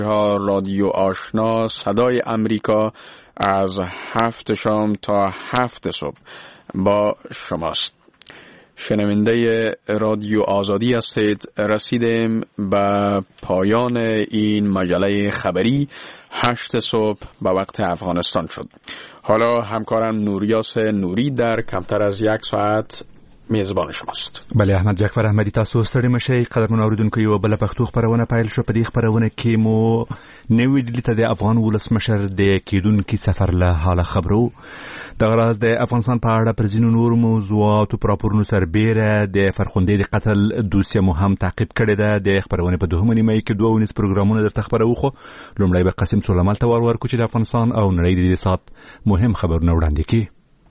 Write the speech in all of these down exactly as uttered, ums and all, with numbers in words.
رادیو آشنا صدای امریکا از هفت شام تا هفت صبح با شماست. شنونده رادیو آزادی هستید. رسیدیم به پایان این مجله خبری. هشت صبح به وقت افغانستان شد. حالا همکارم نوریاس نوری در کمتر از یک ساعت میزبان شماست. بله احمد جعفر احمدی، تاسو ستړي مشئ. قدرمن اوریدونکو، یو بل پښتو خبرونه پیل شو. په دې خبرونه کې مو نوې ډیلي ته د افغان ولسمشر د کېدونکي سفر له حاله خبرو. دغه راز د افغانستان په اړه پر ځینو نورو موضوعاتو په راپورونو سربیره د فرخندې د قتل دوسیه مو هم تعقیب کړې ده. د خبرونې په دوهمه نیمه کې دوه ونیز پروګرامونه درته خبرو خو لومړی به قاسم سلیمان ته ور ورکو چې د افغانستان او نړۍ د دې سات مهم خبرونه وړاندې کړي.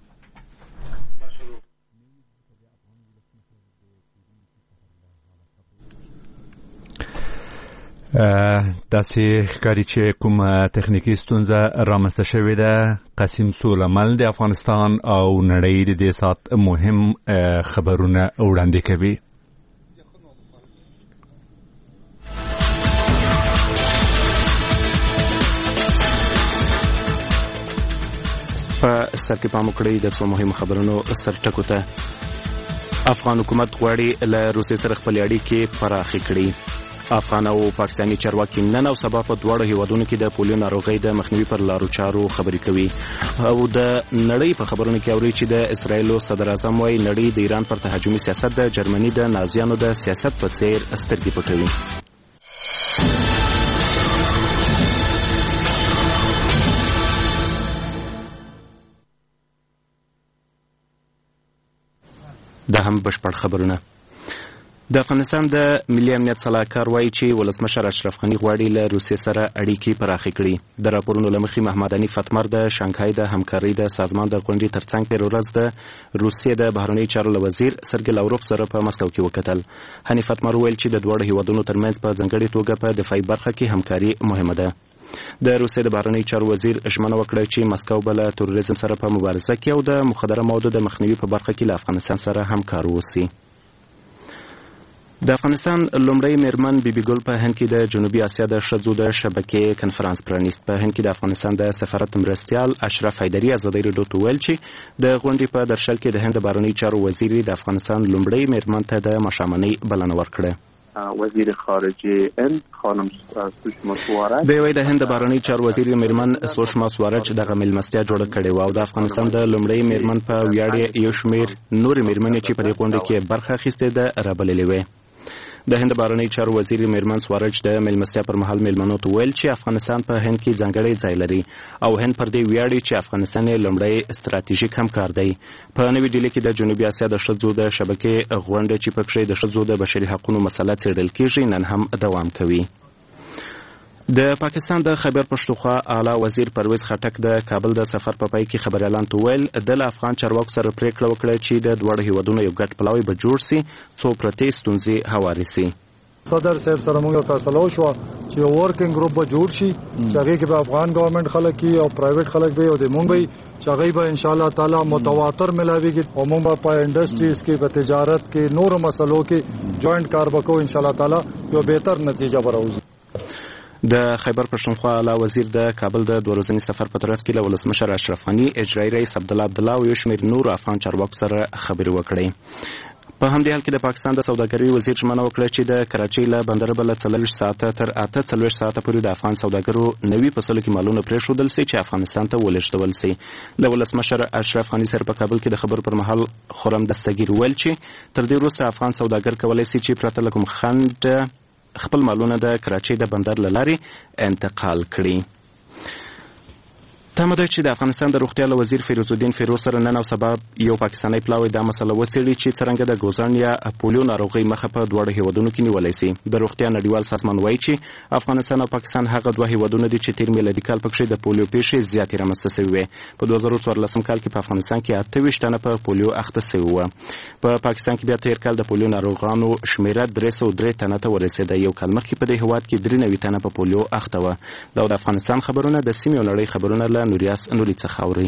داسې ښکاري چې کومه تخنیکي ستونزه رامنځته شوې ده. قاسم سلیمان د افغانستان او نړۍ د دې سات مهم خبرونه وړاندې کوي. په سر کې پام وکړئ د څو مهمو خبرونو سرټکو ته. افغان حکومت غواړي له روسیې سره خپلې اړیکې پراخې کړي. افغان او پاکستاني چارواکي نن او سبا په دواړو هیوادونو کې د پولیو ناروغۍ د مخنیوي پر لارو چارو خبرې کوي. او د نړۍ په خبرونو کې اوري چې د اسرایل صدر اعظم وايي نړۍ د ایران پر تهاجمي سیاست د جرمني د نازیانو د سیاست په څیر سترګې پټوي. دا هم بشپړ خبرونه. د افغانستان د ملي امنیت صلاحکار وایي چې ولسمشر اشرف غني غواړي له روسیې سره اړیکې پراخې کړي. د راپورونو له مخې محمد حنیف فتمر د شانګهای د همکارۍ د سازمان د غونډې ترڅنګ تېره ورځ د روسیې د بهرنیو چارو له وزیر سرګی لاوروف سره په مسکو کې وکتل. حنیف فتمر وویل چې د دواړو هیوادونو ترمنځ په ځانګړې توګه په دفاعي برخه کې همکاري مهمه ده. د روسیې د بهرنیو چارو وزیر ژمنه وکړه چې مسکو به له تروریزم سره په مبارزه کې او د مخدره موادو د مخنیوي په برخه کې له افغانستان سره همکار واوسي. د افغانستان لومړی میرمن بیبي ګل په هند کې د جنوبي اسیا د ښځو د شبکې کنفرانس پرانیست. په هند کې د افغانستان د سفارت مرستیال اشرف حیدري ازادي راډیو ته وویل چې د غونډې په درشل کې د هند د بهرنیو چارو وزیر د افغانستان لومړی میرمن ته د مشامنۍ بلنه ورکړه. وزیر خارجه هند خانم سوشما سوارج د یوې د هند د بهرنیو چارو وزیر میرمن سوشما سوارج دغه مېلمستیا جوړه کړې وه او د افغانستان د لومړۍ میرمن په ویاړ یو شمېر نورې میرمنې چې په دې غونډه کې برخه اخیستې ده رابللې وې. د هند بهرنیو چارو وزیر میرمن سوارج د مېلمستیا پر مهال میلمنو ته ویل چې افغانستان په هند کې ځانګړی ځای لري او هند پر دې ویاړي چې افغانستان یې لومړی ستراتیژیک همکار دی. په نوې ډیلي کې د جنوبي اسیا د ښځو د شبکې غونډه چې پکې د ښځو د بشري حقوقو مسله څېړل کېږي نن هم دوام کوي. د پاکستان د خیبر پښتونخوا اعلی وزیر پرویز خټک د کابل د سفر په پای کې خبريالان ته ویل د افغان چارواکو سره پریکړه وکړه چې د دواړو هیوادونو یو ګډ پلاوی به جوړ سي څو پرتې ستونزې هوارې سي. صدر صاحب سره موږ فیصله وشوه چې یو ورکینګ ګروپ به جوړ شي چې هغه کې به افغان ګورنمنت خلک او پرایویټ خلک به او د مونږ به چې هغه به ان شاء الله تعالی متواتر ملاويږي او موږ په انډستریز کې په تجارت کې نور مسلو کې جوائنٹ کار وکړو ان شاء الله تعالی یو بهتر نتیجه وراوځي. د خیبر پښتونخوا اعلی وزیر د کابل د دوه ورځني سفر په ترڅ کې له ولسمشر اشرف غني، اجرایي رئیس عبدالله عبدالله او یو شمېر نور افغان چارواکو سره خبرې وکړې. په همدې حال کې د پاکستان د سوداګرۍ وزیر ژمنه وکړه چې د کراچۍ له بندره به له څلوېښت ساعته تر اته څلوېښت ساعته پورې د افغان سوداګرو نوي پسلو کې مالونه پرېښودل سي چې افغانستان ته ولېږدول سي. له ولسمشر اشرف غني سره په کابل کې د خبرو پر مهال خرم دستګیر ویل چې تر دې وروسته افغان سوداګر کولی سي چې پرته له کوم خنډ خپل مالونه د کراچۍ د بندر له لارې انتقال کړي. تمه ده چې د افغانستان د روغتیا له وزیر فیروز الدین فیروز سره نن او سبا یو پاکستانی پلاوی دا مسله وڅېړي چې څرنګه د ګوزن یا پولیو ناروغۍ مخه په دواړو هیوادونو کې نیولی سي. د روغتیا نړیوال سازمان وایي چې افغانستان او پاکستان هغه دوه هیوادونه دي چې تیر میلادي کال پکښې د پولیو پیښې زیاتې رامنځته سوي وې. په دوه زره څوارلسم کال کې په افغانستان کې اته ویشت تنه په پولیو اخته سوي وه. په پاکستان کې بیا تیر کال د پولیو ناروغانو شمیره درې سوه درې تنه ته ورسېده. یو کال مخکې په دې هیواد کې درې نوي تنه په پولیو اخته وه. دا د افغانستان خبرونه د سیمې او نړۍ خبرونه له نوریاس نوري څخه اوري.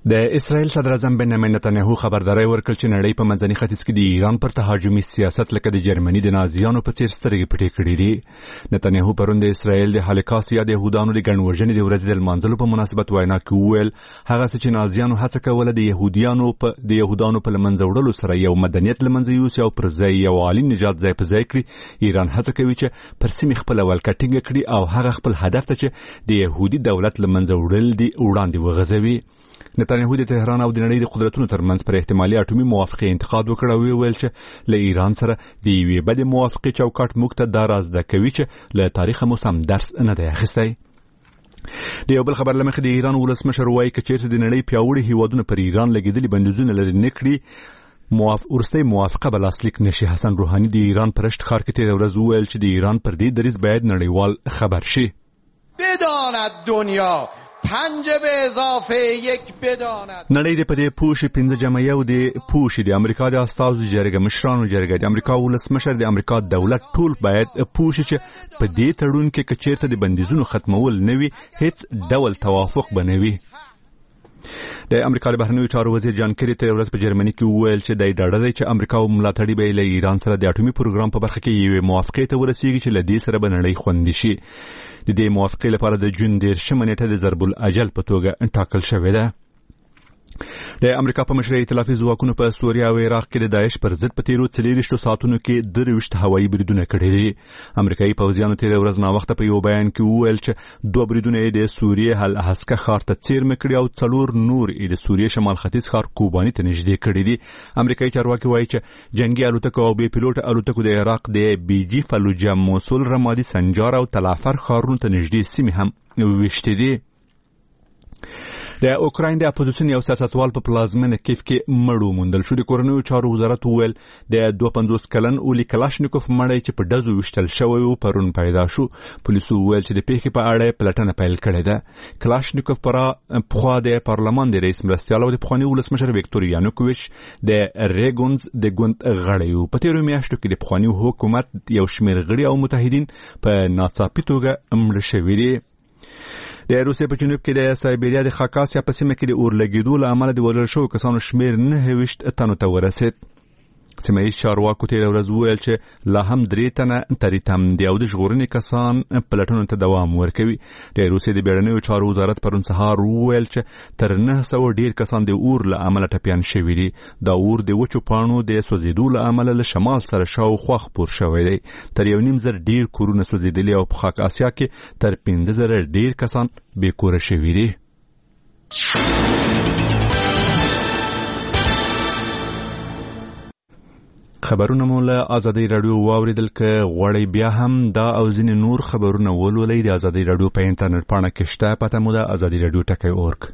د اسرائیل صدر اعظم بنیامین نتنیاهو خبرداري ورکړه چې نړۍ په منځني ختیځ کې د ایران پر تهاجمي سیاست لکه د جرمني د نازیانو په څیر سترګې پټې کړې دي. نتنیاهو پرون د اسرائیل د هالوکاست یا د يهودانو د ګڼوژنې د ورځې د لمانځلو په مناسبت وینا کې وویل هغه څه چې نازیانو هڅه کوله د يهودیانو په د يهودانو په لمنځه وړلو سره یو مدنیت لمنځه یوسي او پر ځای یو عالی نجات ځای په ځای کړي. ایران هڅه کوي چې پر سیمې خپل ولکه ټینګه کړي او هغه خپل هدف ته چې د يهودي دولت لمنځه وړل دي وړاندې وغځوي. نتنیاهو د تهران او د نړۍ د قدرتونو ترمنځ پر احتمالي اټومي موافقه انتقاد وکړ او ویل چې له ایران سره د یوې بدې موافقې چوکاټ موږ ته دا راز ده کوي چې له تاریخه مو سم درس نه دی اخیستی. د یو بل خبر لمخې د ایران ولسمشر وایي چې چیرته د نړۍ پیاوړي هیوادونه پر ایران لګیدلي بندیزونه لري نه کړي موافق ورسته موافقه به لاسلیک نشي. حسن روحاني د ایران پرشت ښار کې تیر ورځ وویل چې د ایران پر دې دریځ باید نړیوال خبر شي. بداند دنیا پنج به اضافه یک بداند نړۍ د پدې پوښي پنځه جمعیه او د پوښي د امریکا د استازو جرګه مشرانو جرګه د امریکا ولسمشر د امریکا دولت ټول باید پوښي چې په دې تړون کې کچېرته د بندیزونو ختمول نوي هیڅ ډول توافق بنوي. د امریکا د بهرنیو چارو وزیر جان کری تر ورځ په جرمني کې وویل چې د ډاډه دی چې امریکا او ملاتړي به له ایران سره د اټومي پروګرام په برخه کې یوې موافقې ته ورسیږي چې له دې سره به نړۍ خوندي شي. د دې موافقې لپاره د جون دیرشمه نیټه د ضرب الاجل په توګه ټاکل شوې ده. د امریکا په مشرۍ ائتلافي ځواکونو په سوریه او عراق کې د داعش پر ضد په تیرو څلېرویشتو ساعتونو کې درویشت هوایي بریدونه کړي دي. امریکایي پوځیانو تېره ورځ ناوخته په یو بیان کې وویل چې دوه بریدونه یې د سوریې هل هسکه ښار ته څیرمه کړي او څلور نور یې د سوریې شمال ختیځ ښار کوباني ته نږدې کړي دي. امریکایي چارواکي وایي چې جنگي الوتکو او بې پیلوټه الوتکو د عراق د بیجي فلوجه موصل رمادي سنجار او تلافر ښارونو ته نږدې سیمې هم ویشتې دي. د اوکراین د اپوزیسیون یو سیاستوال په پلازمینه کیف کې مړ وموندل شو. د کورنیو چارو وزارت وویل د دوه پنځوس کلن اولی کلاشنیکوف مړی چې په ډزو ویشتل شوی و پرون پیدا شو. پولیسو وویل چې د پیښې په اړه پلټنه پیل کړې ده. کلاشنیکوف پخوا د پارلمان د رئیس مرستیال او د پخواني ولسمشر ویکتور یانوکوویچ د ریګونز د ګوند غړی و. په تیرو میاشتو کې د پخواني حکومت یو شمېر غړي او متحدین په ناڅاپي توګه مړه شوي دي. د روسیې په جنوب کې د سایبریا د خاکاسیا په سیمه کې د اور لګېدو له امله د وژل شوو کسانو شمېر نهه ویشت تنو ته ورسېد. سیمه ییز چارواکو تېره ورځ وویل چې لا هم درې تنه تریتم دي او د ژغورنې کسان پلټنو ته دوام ورکوي. د روسیې د بیړنیو چارو وزارت پرون سهار وویل چې تر نهه سوه ډېر کسان د اور له امله ټپیان شوي دي. دا اور د وچو پاڼو د سوځېدو له امله له شمال سره شاوخوا خپور شوی دی. تر یو نیم زر ډېر کورونه سوځېدلي او په خاک اسیا کې تر پنځه زره ډېر کسان بې کوره شوي دي. خبرونه مو له آزادۍ رادیو واوریدل. که غواړئ بیا هم دا او ځینې نور خبرونه ولولئ د آزادۍ رادیو په انټرنیټ پاڼه کې شته. پته مو ده آزادۍ رادیو ټکی اورګ.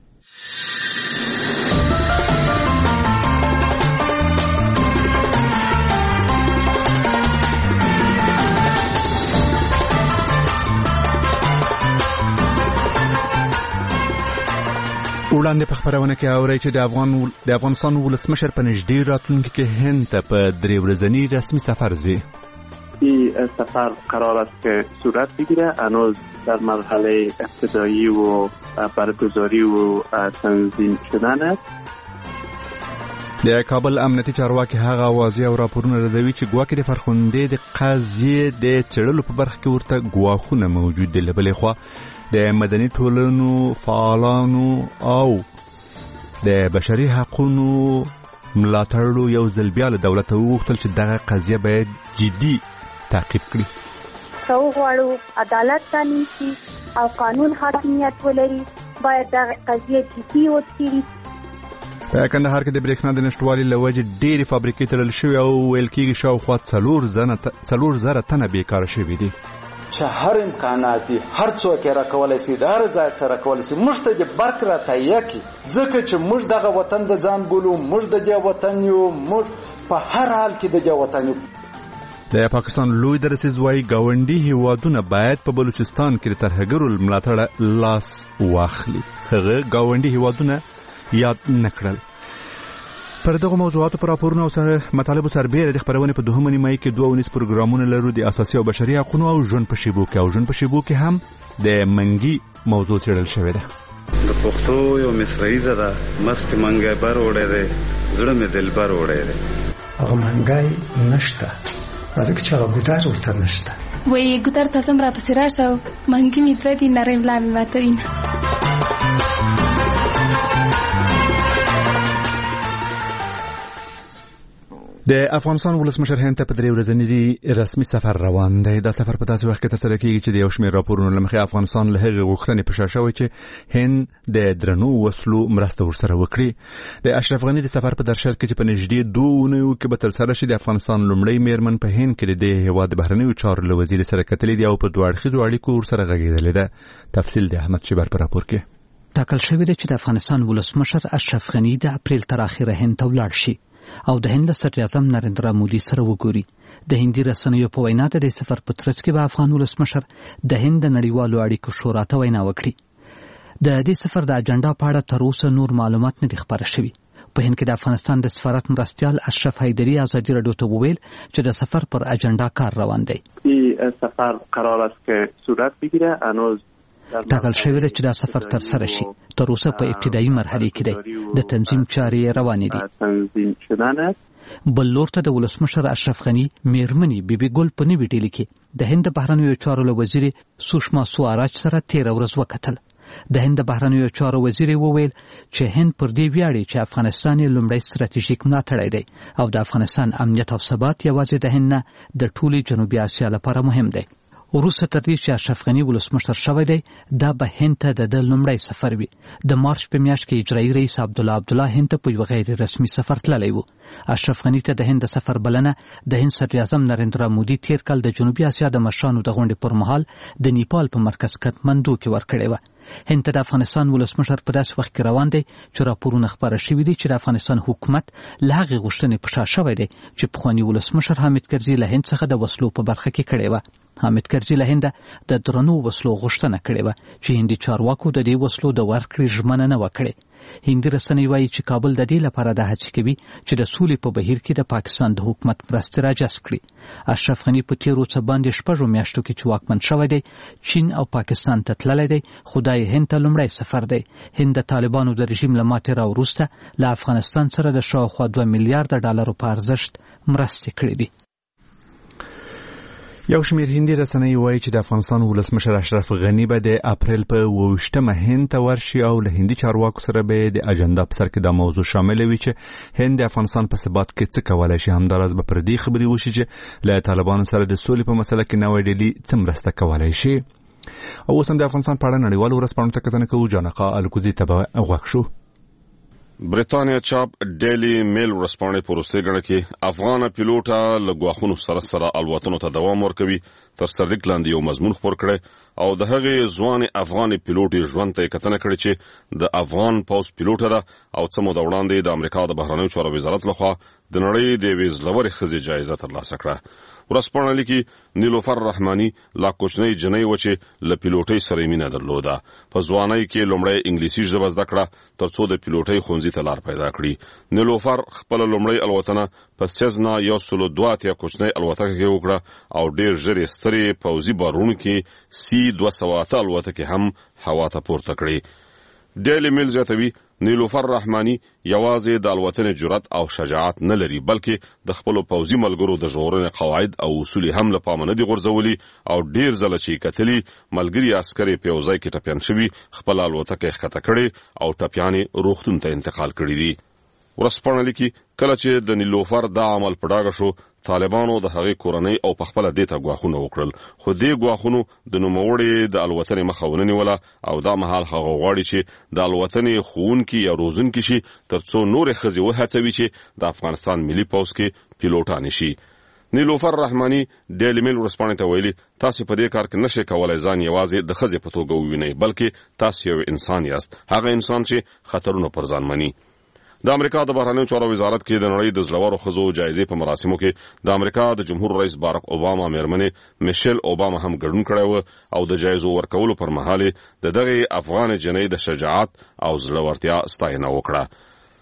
وړاندې په خبرونه کې اورئ چې د افغان د افغانستان ولسمشر په نږدې راتلونکي کې هند ته په درې ورځني رسمي سفر ځي. این سفر قرار است که صورت بگیره. هنوز در مرحله ابتدایی و برگزاری و تنظیم شدن است. د کابل امنیتي چارواکي هغه اوازې او راپورونه ردوي چې ګواکې د فرخندې د قضیې د څېړلو په برخه کې ورته ګواښونه موجود دي. له بلې خوا د مدني ټولنو فعالانو او د بشري حقوقو ملاتړو یو ځل بیا له دولته وغوښتل چې دغه قضیه باید جدي تعقیب کړي. که وغواړو عدالت تامین شي او قانون حاکمیت ولري باید دغه قضیه جدي وڅېړي. په کندهار کې د برېښنا د نشتوالي له وجې ډېرې فابریکې تړل شوې او ویل کېږي شاوخوا څلور زره تنه بیکاره شوي دي. چې هر امکانات هر څوک یې راکولی شي د هر ځای سره راکولی شي. موږ ته د برق را تهیه کړي ځکه چې موږ دغه وطن د ځان بولو. موږ د دې وطن یو. موږ په هر حال کې د دې وطن یو. د پاکستان لوی درسیز وايي ګاونډي هیوادونه باید په بلوچستان کې د ترهګرو ملاتړ لاس واخلي. هغه ګاونډي هیوادونه یاد نکړل. پر دغه موضوعاتو پر راپورونو او مطالبو سربېره د خبرونې په دوهمه نیمایي کې دوه ونیز پروګرامونه لرو. د اساسي او بشري حقوقو او ژوند په شیبو کې او ژوند په شیبو کې هم د منګي موضوع څېړل شوې ده. د پښتو یو مصریزه ده مست منګای بر وړی دی زړه مې دلبر وړی دی هغه منګای نشته ځکه چې هغه ګودر ورته نشته وایي ګودر ته ځم راپسې راشه او منګي مې دوه دي نرۍ ملا مې ماتوینه. د افغانستان ولسمشر هند ته په درې ورځني رسمي سفر روان دی. دا سفر په داسې وخت کې ترسره کیږي چې د یو شمېر راپورونو له مخې افغانستان له هغې غوښتنې په شا شوی چې هند د درنو وسلو مرسته ورسره وکړي. د اشرف غني د سفر په درشل کې چې په نږدې دوه اونیو کې به ترسره شي، د افغانستان لومړی میرمن په هند کې د دې هېواد د بهرنیو چارو له وزیر سره کتلې دي او په دوه اړخیزو اړیکو ورسره غږېدلې ده. تفصیل د احمد شیبر په راپور کې ټاکل شوی دی چې د افغانستان ولسمشر اشرف غني د اپریل تر اخره هند ته ولاړ شي او د هند صدر اعظم نریندرا مودي سره وګوري. د هندي رسنیو په وینا د دې سفر په ترڅ کې به افغان ولسمشر د هند د نړیوالو اړیکو شورا ته وینا وکړي. د دې سفر د اجنډا په اړه تر اوسه نور معلومات نه دي خبر شوي. په هند کې د افغانستان د سفارت مرستیال اشرف حیدری ازادي رادیو ته وویل چې د سفر پر اجنډا کار روان دی. این سفر قرار است که صورت بگیره. هنوز ټاکل شوی دی چې دا سفر تر سره شي. تر اوسه په ابتدایي مرحله کې دی. د تنظیم چارې روانې دي. تنظیم شدن بل لور ته د ولسمشر اشرف غني میرمنې بیبي ګل په نوې ډیلي کې د هند بهرنیو چارو له وزیر سوشما سواراج سره تیر ورځ وکتل. د هند بهرنیو چارو وزیر وویل چې هند پر دې ویاړي چې افغانستان یې لومړی ستراتیژیک ملاتړی دی او د افغانستان امنیت او ثبات یوازې د هند نه د ټولې جنوبي اسیا لپاره مهم دی. وروسته تر دې چې اشرف غني ولسمشر شوی دی، دا به هند ته د لومړی سفر وي. د مارچ په میاشت کې اجرایي رئیس عبدالله عبدالله هند ته په یو غیر رسمي سفر تللی و. اشرف غني ته د هند سفر بلنه د هند صدر اعظم نریندرا مودي تیر کال د جنوبي اسیا د مشرانو د غونډې پر مهال د نیپال په مرکز کټمندو کې ورکړې وه. هند ته د افغانستان ولسمشر په داسې وخت کې روان دی چې راپورونه خپاره شوي دي چې د افغانستان حکومت له هغې غوښتنې په شا شوی دی چې پخواني ولسمشر حامد کرزي له هند څخه د وسلو په برخه کې کړې وه. حامد کرزي له هند د درنو وسلو غوښتنه کړې وه چې هندي چارواکو د دې وسلو د ورکړې ژمنه نه وه کړې. هندي رسنۍ وایي چې کابل د دې لپاره د هڅې کوي چې د سولې په بهیر کې د پاکستان د حکومت مرستې راجذب کړي. اشرف غني په تیرو څه باندې شپږو میاشتو کې چې واکمن شوی دی چین او پاکستان ته تللی دی، خو دا یې هند ته لومړی سفر دی. هند د طالبانو د رژیم له ماتې راوروسته له افغانستان سره د شاوخوا دوه میلیارډه ډالرو په ارزښت مرستې کړې دي. یو شمېر هندي رسنۍ وایي چې د افغانستان ولسمشر اشرف غني به د اپریل په اوویشتمه هند ته ورشي او له هندي چارواکو سره به د اجنډا په سر کې دا موضوع شامل وي چې هند د افغانستان په ثبات کې څه کولی شي. همداراز به پر دې خبرې وشي چې له طالبانو سره د سولې په مسله کې نوې ډیلي څه مرسته کولی شي. او اوس هم د افغانستان په اړه نړیوالو ورځپاڼو ته کتنه کوو. جانقا الکوزي ته به غوږ شو. برېټانیا چاپ ډیلی میل ورځپاڼې په وروستۍ ګڼه کې افغان پیلوټه له ګواښونو سره سره الوتنو ته دوام ورکوي تر سرلیک لاندې یو مضمون خپور کړی او د هغې ځوانې افغانې پیلوټې ژوند ته یې کتنه کړې چې د افغان پوځ پیلوټه ده او څه موده وړاندې د امریکا د بهرنیو چارو وزارت لخوا د نړۍ د یوې زړورې ښځې جایزه ترلاسه کړه. ورځپاڼه لیکي نیلوفر رحماني لا کوچنۍ جنۍ وه چې له پیلوټۍ سره یې مینه درلوده. په ځوانۍ کې لومړی انګلیسي ژبه زده کړه تر څو د پیلوټۍ ښوونځي ته لار پیدا کړي. نیلوفر خپله لومړۍ الوتنه په سیزنا یو سلو دوه اتیا کوچنۍ الوتکه کې وکړه او ډېر ژر یې سترې پوځي بارونکې سی دوه سوه اته الوتکې هم هوا ته پورته کړې. ډیلی میل زیاتوي نیلوفر رحماني یوازې د الوتنې جرأت او شجاعت نه لري بلکې د خپلو پوځي ملګرو د ژغورنې قواعد او اصول هم له پامه نه دي غورځولي او ډېر ځله چې کتلي ملګري عسکر یې په یو ځای کې ټپیان شوي خپله الوتکه یې ښکته کړې او ټپیان یې روغتون ته انتقال کړي دي. ورځپاڼه لیکي کله چې د نیلوفر دا عمل په ډاګه شو طالبانو د هغې کورنۍ او په خپله دې ته ګواښونه وکړل خو دې ګواښونو د نوموړې د الوتنې مخه ونه نیوله او دا مهال هغه غواړي چې د الوتنې ښوونکي یا روزونکي شي تر څو نورې ښځې وهڅوي چې د افغانستان ملي پوځ کې پیلوټانې شي. نیلوفر رحماني ډیلی میل ورځپاڼې ته ویلي تاسې په دې کار کې نشئ کولی ځان یوازې د ښځې په توګه ووینئ بلکې تاسې یو انسان یاست، هغه انسان چې خطرونه پر ځان مني. د امریکا د بهرنیو چارو وزارت کې د نړۍ د زړورو ښځو جایزې په مراسمو کې د امریکا د جمهور رئیس باراک اوباما میرمنې میشل اوباما هم ګډون کړی و او د جایزو ورکولو پر مهال د دغې افغان جنۍ د شجاعت او زړورتیا ستاینه وکړه.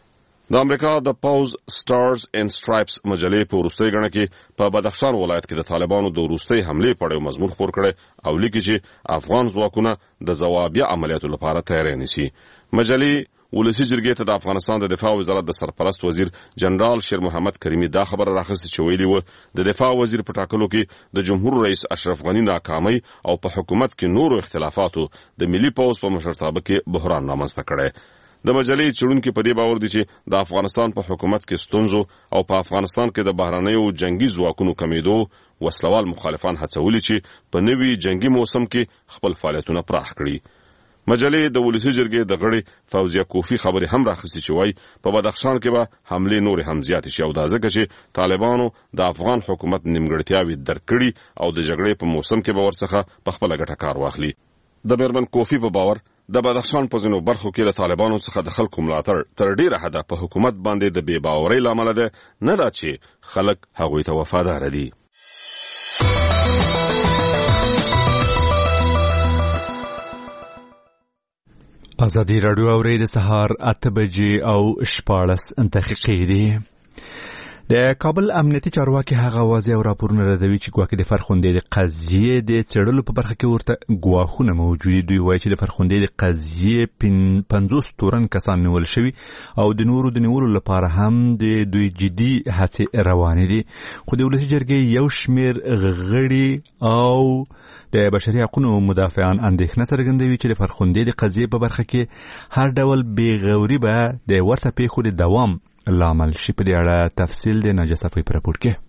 د امریکا د پاوز سټارز اینډ سټرایپس مجلې په وروستۍ غڼه کې په بدخشان ولایت کې د طالبانو د وروستۍ حملې په اړه مضمون خپور کړی او لیکي چې افغان ځواکونه د ځوابیه عملیاتو لپاره تیاری نیسي. مجلې ولسی جرګې ته د افغانستان د دفاع وزارت د سرپرست وزیر جنرال شیر محمد کریمی دا خبره راخسته چې ویلي و د دفاع وزیر په ټاکلو کې د جمهور رئیس اشرف غنی ناکامۍ او په حکومت کې نورو اختلافاتو د ملي پوز په مشرتابه کې بحران رامنځته کړی. د مجلې چړونکو په دې باور دي چې د افغانستان په حکومت کې ستونزو او په افغانستان کې د بهرنیو جنگي ځواکونو کمیدو وسلوال مخالفان هڅولي چې په نوي جنگي موسم کې خپل فعالیتونه پراخ کړي. مجلې د ولسی جرګې د غړي فوزیه کوفی خبرې هم راخستې چې وایي په بدخشان کې به حملې نور هم زیات شي او دا ځکه چې طالبانو د افغان حکومت نیمګړتیاوې درک کړي او د جګړې په موسم کې به ورڅخه په خپل ګټه کار واخلي. د میرمن کوفی په باور د بدخشان په ځینو برخو کې له طالبانو څخه د خلکو ملاتړ تر ډیره حده په حکومت باندې د بې باورۍ لامل ده، نه دا چې خلک هغوی ته وفادار دي. ازادي راډیو اوري د سهار اته بجې او شپاړس دقیقې دي. د کابل امنیتي چارواکي هغه واضح او راپورونه ردوي چې ګواکې د فرخندې د قضیې د څېړلو په برخه کې ورته ګواښونه موجود. دوی وایي چې د فرخندې د قضیې پنځوس تورن کسان نیول شوي او د نورو د نیولو لپاره هم د دوی جدي هڅې روانې دي. خو د ولسي جرګې یو شمېر غړي او د بشري حقوقو مدافعان اندېښنه څرګندوي چې د فرخندې د قضیې په برخه کې هر ډول بېغوري به د ورته پیښو د دوام لامل شي. په دې اړه تفصیل د نجصفي په راپور کې.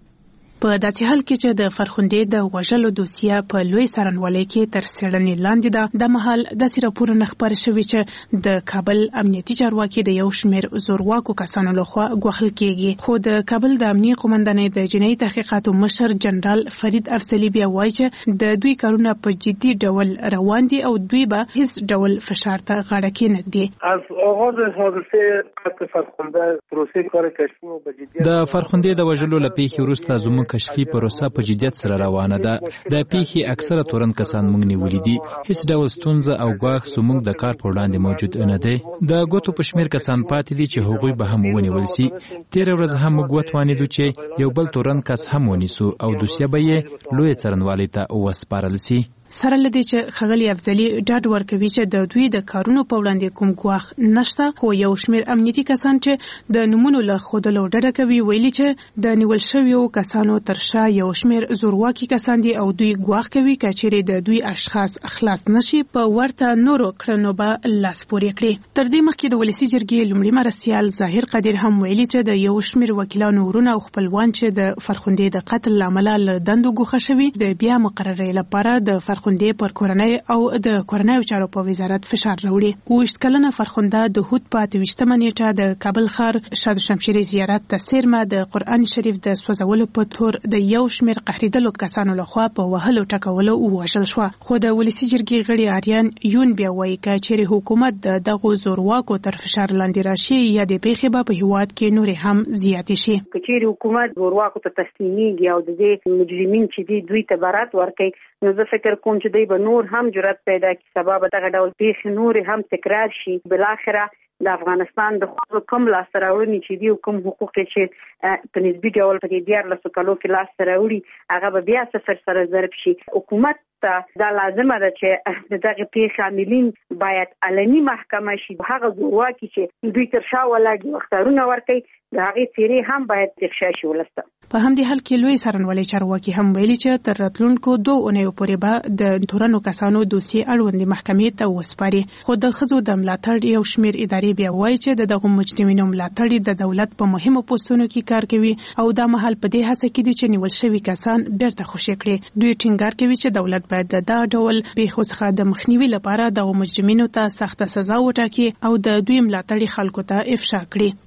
په داسې حال کې چې د فرخندې د وژلو دوسیه په لوی څارنوالۍ کې تر څېړنې لاندې ده، د مهال داسې راپورونه خپاره شوي چې د کابل امنیتي چارواکي د یو شمېر زورواکو کسانو لخوا ګواښل کېږي. خو د کابل د امنیه قومندانۍ د جنایي تحقیقاتو مشر جنرال فرید افضلي بیا وایي چې د دوی کارونه په جدي ډول روان دي او دوی به هیڅ ډول فشار ته غاړه کېنږدي. از آغاز حادثه قتل فرخنده پروسه کار کشفی و به جدیت د فرخندې د وژلو له پیښې وروسته زموږ کشفي پروسه په جدیت سره روانه ده. د پیښې اکثره تورن کسان موږ نیولي دي. هیڅ ډول ستونزه او ګواښ زموږ د کار په وړاندې موجود نه دی. د ګوتو په شمېر کسان پاتې دي چې هغوی به هم ونیول سي. تېره ورځ هم موږ وتوانېدو چې یو بل تورن کس هم ونیسو او دوسیه به یې لویې څارنوالۍ ته وسپارل سي. سره لدې چې ښاغلي افضلي ډاډ ورکوي چې د دوی د کارونو په وړاندې کوم ګواښ نشته، خو یو شمېر امنیتي کسان چې د نومونو له ښودلو ډډه کوي ویلي چې د نیول شویو کسانو تر شا یو شمېر زورواکي کسان دي او دوی ګواښ کوي که چیرې د دوی اشخاص خلاص نشي په ورته نورو کړنو به لاس پورې کړي. تر دې مخکې د ولسي جرګې لومړي مرستیال ظاهر قدیر هم ویلي چې د یو شمېر وکیلانو ورونه او خپلوان چې د فرخندې د قتل له امله له دندو ګوښه شوي د بیا مقررۍ لپاره د فرخندې پر کورنۍ او د کورنیو چارو په وزارت فشار راوړي. اوویشت کلنه فرخنده د هود په اته ویشتمه نیټه د کابل ښار شاد شمشیري زیارت ته څیرمه د قرآن شریف د سوځولو په تور د یو شمېر قهرېدلو کسانو لخوا په وهلو ټکولو ووژل شوه. خو د ولسي جرګې غړي آریان یون بیا وایي که چیرې حکومت د دغو زورواکو تر فشار لاندې راشي یا د پیښې به په هیواد کې نورې هم زیاتې شي. که چیرې حکومت زورواکو ته تسلیمیږي او د دې مجرمین چې دي دوی ته برات ورکوي، نو زه فکر کوم چې دوی به نور هم جرأت پیدا کړي، سبا به دغه ډول پیښې نورې هم تکرار شي. بالاخره د افغانستان د خپل کوم لاسته راوړنې چې دي او کوم حقوق چې په نسبي ډول په دې دیارلسو کالو کې لاسته راوړي هغه به بیا صفر سره ضرب شي. حکومت ته دا لازمه ده چې د دغه پیښې عاملین باید علني محکمه شي. هغه زورواکي چې دوی تر شا ولاړ دي اختارونه ورکوي د هغې څېرې هم باید افشا شي ولسته. په همدې حال کې لوی څارنوالۍ چارواکي هم ویلي چې تر راتلونکو دوه اونیو پورې به د تورنو کسانو دوسیې اړوندې محکمې ته وسپاري. خو د ښځو د ملاتړ یو شمېر ادارې بیا وایي چې د دغو مجرمینو ملاتړ د دولت په مهمو پوستونو کې کار کوي او دا مهال په دې هڅه کې دي چې نیول شوي کسان بیرته خوشي کړي. دوی ټینګار کوي چې دولت باید د دا ډول پیښو څخه د مخنیوي لپاره دغو مجرمینو ته سخته سزا وټاکي او د دوی ملاتړ خلکو ته افشا کړي.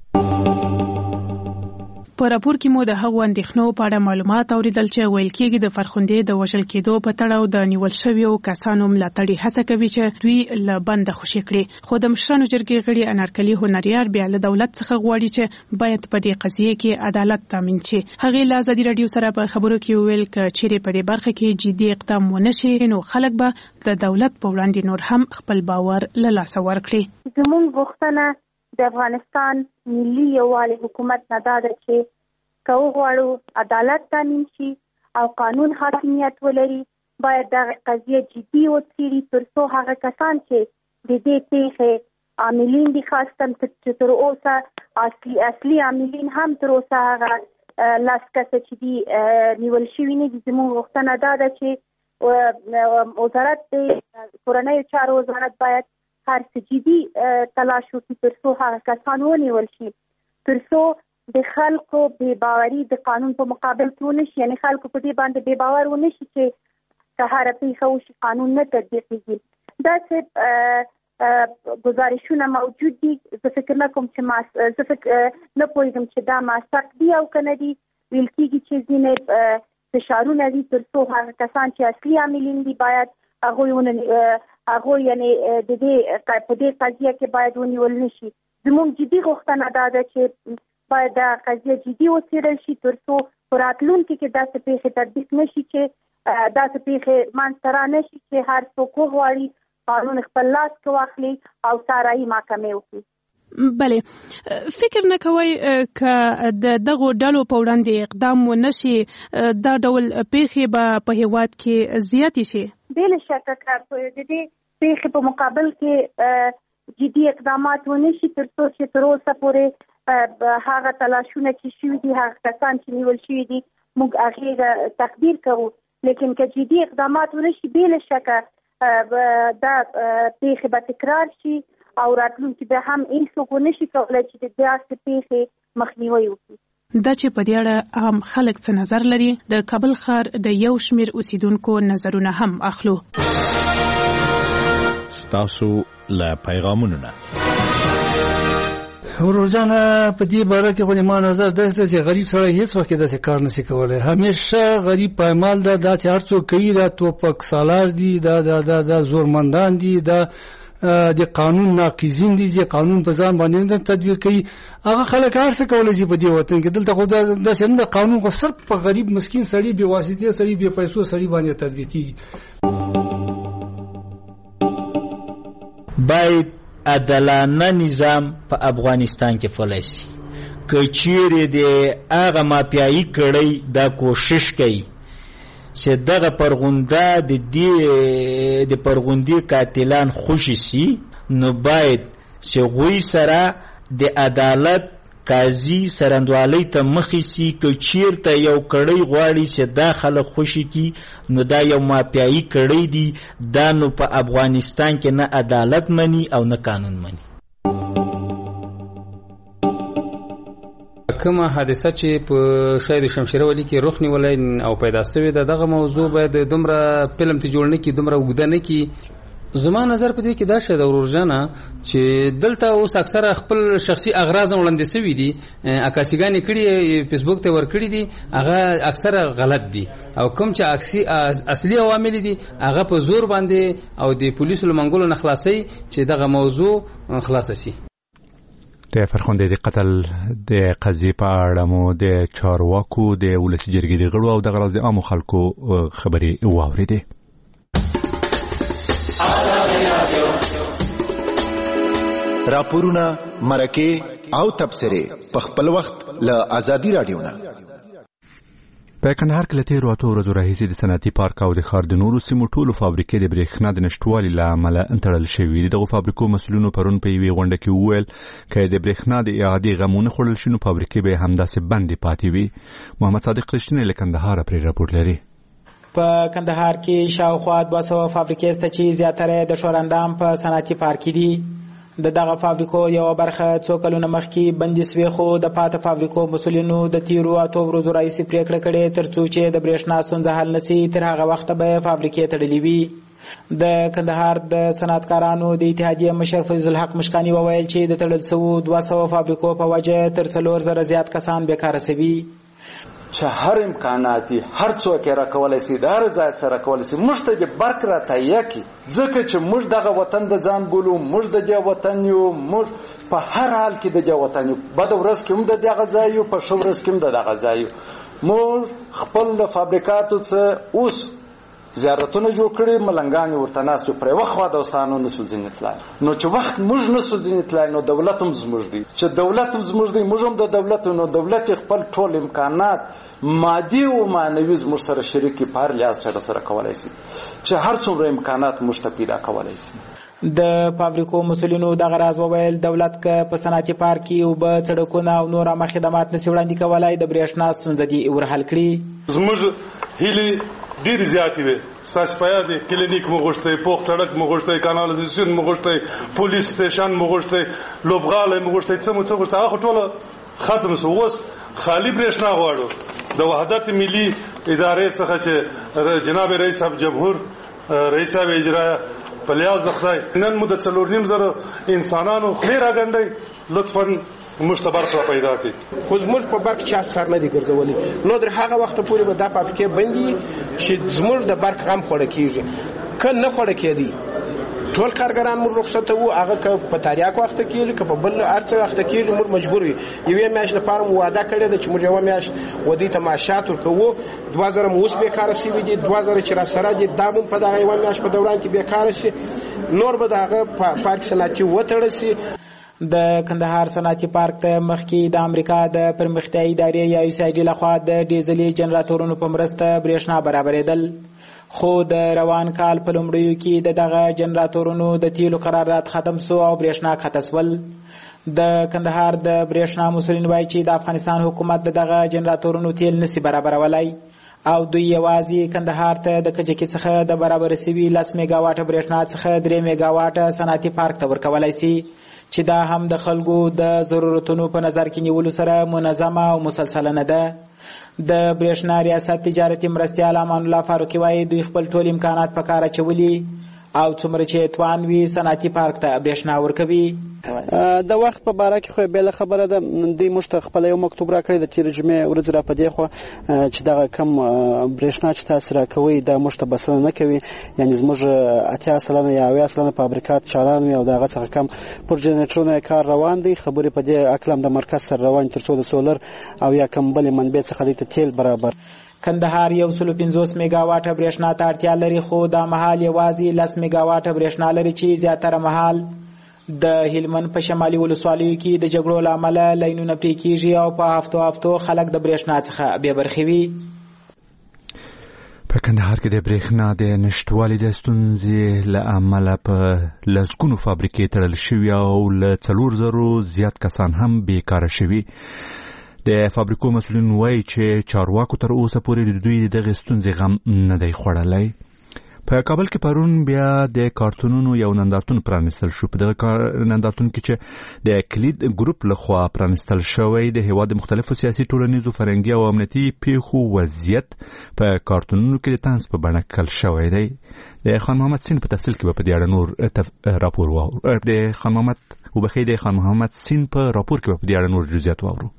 په راپور کې مو د هغو اندېښنو په اړه معلومات اوریدل چې ویل کېږي د فرخندې د وژل کېدو په تړاو د نیول شویو کسانو ملاتړي هڅه کوي چې دوی له بنده خوشي کړي. خو د مشرانو جرګې غړي انارکلي هنریار بیا له دولت څخه غواړي چې باید په دې قضیه کې عدالت تامین شي. هغې له ازادي راډیو سره په خبرو کې وویل که چیرې په دې برخه کې جدي اقدام ونه شي نو خلک به د دولت په وړاندې نور هم خپل باور له لاسه ورکړي. زموږ غوښتنه د افغانستان ملي یووالي حکومت نه دا ده چې که وغواړو عدالت تامین شي او قانون حاکمیت ولري، باید دغه قضیه جدي وڅېړي تر څو هغه کسان چې د دې پیښې عاملین دي، خاصتاً چې تر اوسه اصلي اصلي عاملین هم تر اوسه هغه لاس کسه چې دي نیول شوي نه دي. زموږ غوښتنه دا ده چې وزارت د کورنیو چارو وزارت باید هر څه جدي تلاش وکړي تر څو هغه کسان ونیول شي، تر څو د خلکو بې باوري د قانون په مقابل کې ونه شي، یعنې خلکو په دې باندې بې باور ونه شي چې که هره پیښه وشي قانون نه تطبیقېږي. داسې گزارشونه موجود دي. زه فکر نه کوم چې ما زه فکر نه پوهېږم چې دا موثق دي او که نه دي. ویل کېږي چې ځینې فشارونه دي تر څو هغه کسان چې اصلي عاملین دي باید هغوی هغوی یعنې د دې په دې قضیه کې باید ونیول نه شي. زموږ جدي غوښتنه دا ده چې باید دا قضیه جدي وڅېړل شي تر څو په راتلونکي کې داسې پیښې تطبیق نه شي چې داسې پیښې منځته را نه شي چې هر څوک وغواړي قانون خپل لاس کې واخلي او څارایي محکمې وکړي. بله، فکر نه کوئ که د دغو ډلو په وړاندې اقدام ونه شي دا ډول پیښې به په هیواد کې زیاتې شي؟ بې شکه که د دې پیښې په مقابل کې جدي اقدامات ونه شي تر څو چې تر اوسه پورې هغه تلاشونه چې شوي دي، هغه کسان چې نیول شوي دي، موږ هغې تقدیر کوو. لیکن که جدي اقدامات ونه شي بې شکه دا پیښې به تکرار شي او راتلونکي به هم هیڅوک ونه شي کولی چې د داسې پیښې مخنیوی وکړي. دا چې په دې اړه عام خلک څه نظر لري، د کابل ښار د یو شمېر اوسیدونکو نظرونه هم اخلو. ستاسو له پیغامونو نه ورورجانه په دې باره کې خو ما نظر دا چې غریب سړی هیڅ وخت داسې کار نشي کولی. همیشه غریب پایمال ده، دا چې هر څوک کوي دا توپک سالار دي، دا دا دا دا زورمندان دي، دا د قانون ناقضین دي چې قانون په ځان باندې تطبیق کوي. هغه خلک هر څه کولی شي په دې وطن کې. دلته خو داسې نه ده، قانون خو صرف په غریب مسکین سړي، بې واسطې سړي، بې پیسو سړي باندې تطبیق کېږي. باید عدالانه نظام په افغانستان کې فعال شي. که چیرې د هغه مافیایي کړۍ دا کوشش کوي چې دغه پرغونده د دې د پرغوندې قاتلان خوشي شي، نو باید چې هغوی سره د عدالت قاضي سرندوالۍ ته مخې شي. که چیرته یو کړۍ غواړي چې دا خلک خوشي کړي، نو دا یو مافیایي کړۍ دي. دا نو په افغانستان کې نه عدالت مني او نه قانون مني. کومه حادثه چې په شاید شمشیره ولی کې رخ نیولای او پیدا شوې ده، دغه موضوع باید دومره فلم ته جوړ نه کړي، دومره اوږده نه کړي. زما نظر په دې کې دا شی د ورورجانه چې دلته اوس اکثره خپل شخصي اغراض وړاندې شوي دي، عکاسیګانې کړي، فیسبوک ته ورکړي دي، هغه اکثره غلط دي. او کوم چې اصلي عوامل دي هغه په زور باندې او د پولیسو له منګولو نه خلاصي چې دغه موضوع خلاص شي. د فرخنده د قتل د قضیې په اړه مو د چارواکو د ولسي جرګې د غړو او د غراض د عامو خلکو خبرې واورېدې. راپورونه، مرکه او تبصره په خپل وخت له ازادي رادیو نه. په کندهار کې له تېرو اتو ورځو راهیسې د صنعتي پارک او د ښار د نورو سیمو ټولو فابریکې د برېښنا د نشتوالي له امله تړل شوي دي. دغو فابریکو مسؤلینو پرون په یوې غونډه کې وویل که د برېښنا د اعادې غم ونه خوړل شي نو فابریکې به همداسې بندې پاتې وي. محمد صادق رښتینی له کندهاره پرې راپور لري. په کندهار کې شاوخوا دوه سوه فابریکې شته چې زیاتره د شورندام په صنعتي پارک کې دي. د دغه فابریکو یو برخه څو کلونه مخکې بندي سوې، خو د پاته فابریکو مسؤلینو د تیرو اتو ورځو راهیسې پریکړه کړې تر څو چې د برېښنا ستونزه حل نشي تر هغه وخته به فابریکې تړلې وي. د کندهار د صنعتکارانو د اتحادیې مشر فیض الحق مشکاني وویل چې د تړل شوو دوه سوه فابریکو په وجه تر څلور زره زیات کسان بیکاره شوي. چې هر امکانات هر څوک را کولای شي، د هر ځای سره کولای شي. موږ ته د برک را تایه کی ځکه چې موږ دغه وطن د ځان ګولو، موږ د دې وطن یو، موږ په هر حال کې د دې وطن یو. بد ورځ کې هم د دغه ځای یو، په ښه ورځ کې هم د دغه ځای یو. موږ خپل د فابریکاتو څخه اوس زیارتونه جوړ کړي ملنګان ورته ناس پر وخت د وسانو نسو ځینې تلای نو چې وخت موږ نسو ځینې تلای نو دولت هم زموږ دی چې دولت هم زموږ دی موږ هم د دولت نو دولت خپل ټول امکانات مادي او معنوي زموږ سره شریکي په هر لحاظ سره کولای شي چې هر څومره امکانات موږ ته پیدا کولای شي. د فابریکو مسولینو دغه راز وویل دولت که په صنعتي پارک کې اوبه سړکونه او نور عامه خدمات نشي وړاندې کولای د برېښنا ستونزه دې ورحل کړي. زموږ هیلې ډېرې زیاتې وې ستاسو په یاد دی کلینیک مو غوښتی پوخ سړک مو غوښتی کانالیزاسیون مو غوښتی پولیس سټیشن مو غوښتی لوبغالی مو غوښتی څه مو څه غوښتی هغه خو ټوله ختم شو. اوس خالي برېښنا غواړو د وحدت ملي ادارې څخه چې جناب رئیس صاحب جمهور رئیس صاحب اجرا په لیاز د خدای نن مو د څلور نیم زره انسانانو خلې راګنډئ لطفا موږ ته برخه پیدا کړي. خو زموږ په برق چا سر نه دی ګرځولی نو در هغه وخت پورې به دا فابریکې بندي چې زموږ د برق غم خوړه کېږي که نه خوړه کېدی ټول کارګران موږ رخصت وو هغه که په تاریاک وخت کېږي که په بل هر څه وخت کېږي موږ مجبور یو یوې میاشت لپاره مو واده کړې ده چې موږ یوه میاشت ودې ته معاشات ورکوو دوه زره مو اوس بېکاره سوي دي دوه زره چې راسره دي دا مو په دغه یوه میاشت په دوران کې بېکاره شي نور به د هغه پارک صنعتي وتړل شي. د کندهار صنعتي پارک ته مخکې د امریکا د پرمختیایي ادارې یا یو سی آی ډي لخوا د ډیزلي جنراتورونو په مرسته برېښنا برابرېدل خو د روان کال په لومړیو کې د دغه جنراتورونو د تیلو قرارداد ختم سو او برېښنا ښکته سول. د کندهار د برېښنا مسؤلین وایي چې د افغانستان حکومت د دغه جنراتورونو تیل نسي برابرولای او دوی یوازې کندهار ته د کجکي څخه د برابر سوي لس میگا واټه برېښنا څخه درې میگا واټه صنعتي پارک ته ورکولای شي چې دا هم د خلکو د ضرورتونو په نظر کې نیولو سره منظمه او مسلسله نه ده. د برېښنا ریاست تجارتي مرستیال امان الله فاروقي وایي دوی خپل ټول امکانات په کار اچولي او څومره چې توان وي صنعتي پارک ته برېښنا ورکوي. د وخت په باره کې خو بېله خبره ده دوی موږ ته خپله یو مکتوب راکړی د تېرې جمعې ورځې را په دې خوا چې دغه کم برېښنا چې تاسې راکوئ دا موږ ته بسنه نه کوي یعنې زموږ اتیا سلنه یا اویا سلنه فابریکات چالان وي او د هغه څخه کم پر جنریټرونو یې کار روان دی. خبرې په دې عقل هم د مرکز سره روان تر څو د سولر او یا کم بلې منبع څخه دوی ته تیل برابر. کندهار یو سلو پنځوس میگا واټه برېښنا ته اړتیا لري خو دا مهال یوازې لس میگا واټه برېښنا لري چې زیاتره مهال د هلمند په شمالي ولسوالیو کې د جګړو له امله لاینونه پرې کېږي او په هفتو هفتو خلک د برېښنا څخه بې برخې وي. په کندهار کې د برېښنا د نشتوالي د ستونزې له امله په لسګونو فابریکې تړل شوي او له څلور زرو زیات کسان هم بېکاره شوي. د فابریکو مسؤلین وایي چې چارواکو تر اوسه پورې د دوی دغه ستونزې غم نه دی خوړلی. په کابل کې پرون بیا د کارتونونو یو نندارتون پرانیستل شو. په دغه نندارتون کې چې د کلید ګروپ لخوا پرانیستل شوی د هیواد مختلفو سیاسي ټولنیزو فرهنګي او امنیتي پیښو وضعیت په کارتونونو کې د طنز په بڼه کل شوی دی. د خان محمد سین په تفصیل کې به په دې اړه نور راپور واورو. د خان محمد وبخښئ د خان محمد سین په راپور کې به په دې اړه نور جزئیات واورو.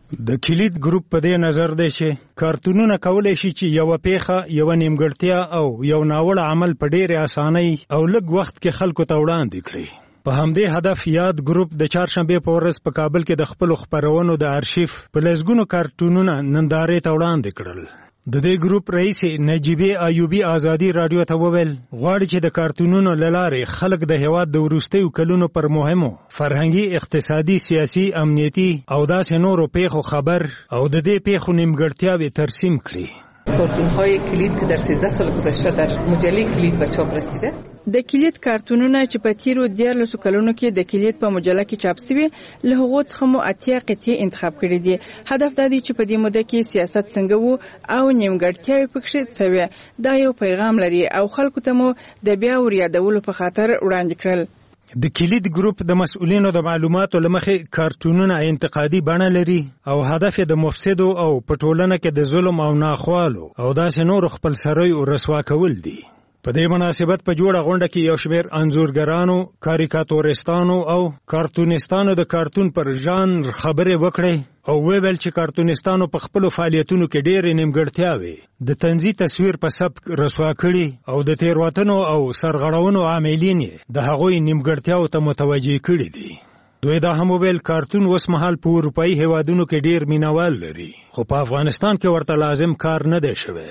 د کلید ګروپ په دې نظر دی چې کارتونونه کولای شي چې یو پیخه یو نیمګړتیا او یو ناوړه عمل په ډېرې اسانۍ او لږ وخت کې خلکو ته وړاندې کړي. په همدې هدف یاد ګروپ د چهارشنبې په ورځ په کابل کې د خپلو خپرونو د ارشیف په لسګونو کارتونونه نندارې ته وړاندې کړل. د دې ګروپ رئیس نجیبه ایوبی ازادي رادیو ته وویل غواړي چې د کارتونونو لاره خلک د هیواد د وروستیو کلونو پر مهمو فرهنګي اقتصادي سیاسي امنیتي او داسې نورو پیښو خبر او د دې پیښو نیمګړتیاوې ترسیم کړي. کارتون‌های کلید که در سیزده سال گذشته در مجله کلید به چاپ رسیده. د کلید کارتونونه چې په تیرو دیارلسو کلونو کې د کلید په مجله کې چاپ شوي له هغو څخه مو اتیا قطعې انتخاب کړي دي. هدف دا دی چې په دې موده کې سیاست څنګه وو او نیمګړتیاوې پکښې څه وې دا یو پیغام لري او خلکو ته مو د بیا وریادولو په خاطر وړاندې کړل. د کلید ګروپ د مسؤلینو د معلوماتو لمخې کارتونونه انتقادي بڼه لري او هدف د مفسدو او په ټولنه کې د ظلم او ناخوالو او داسې نور خپلسریو رسوا کول دي. په دې مناسبت په جوړه غونډه کې یو شمېر انځورګرانو، کاریکاتورستانو او کارتونستانو د کارتون پر ژانر خبرې وکړې او ویل چې کارتونستانو په خپلو فعالیتونو کې ډېرې نیمګړتیاوې د طنزي تصویر په سبک رسوا کړي او د تېروتنو او سرغړونو عاملین یې د هغوی نیمګړتیاو ته متوجه کړي دي. دوی دا هم ویل کارتون اوس مهال په اروپایي هیوادونو کې ډېر مینوال لري خو په افغانستان کې ورته لازم کار نه دی شوی.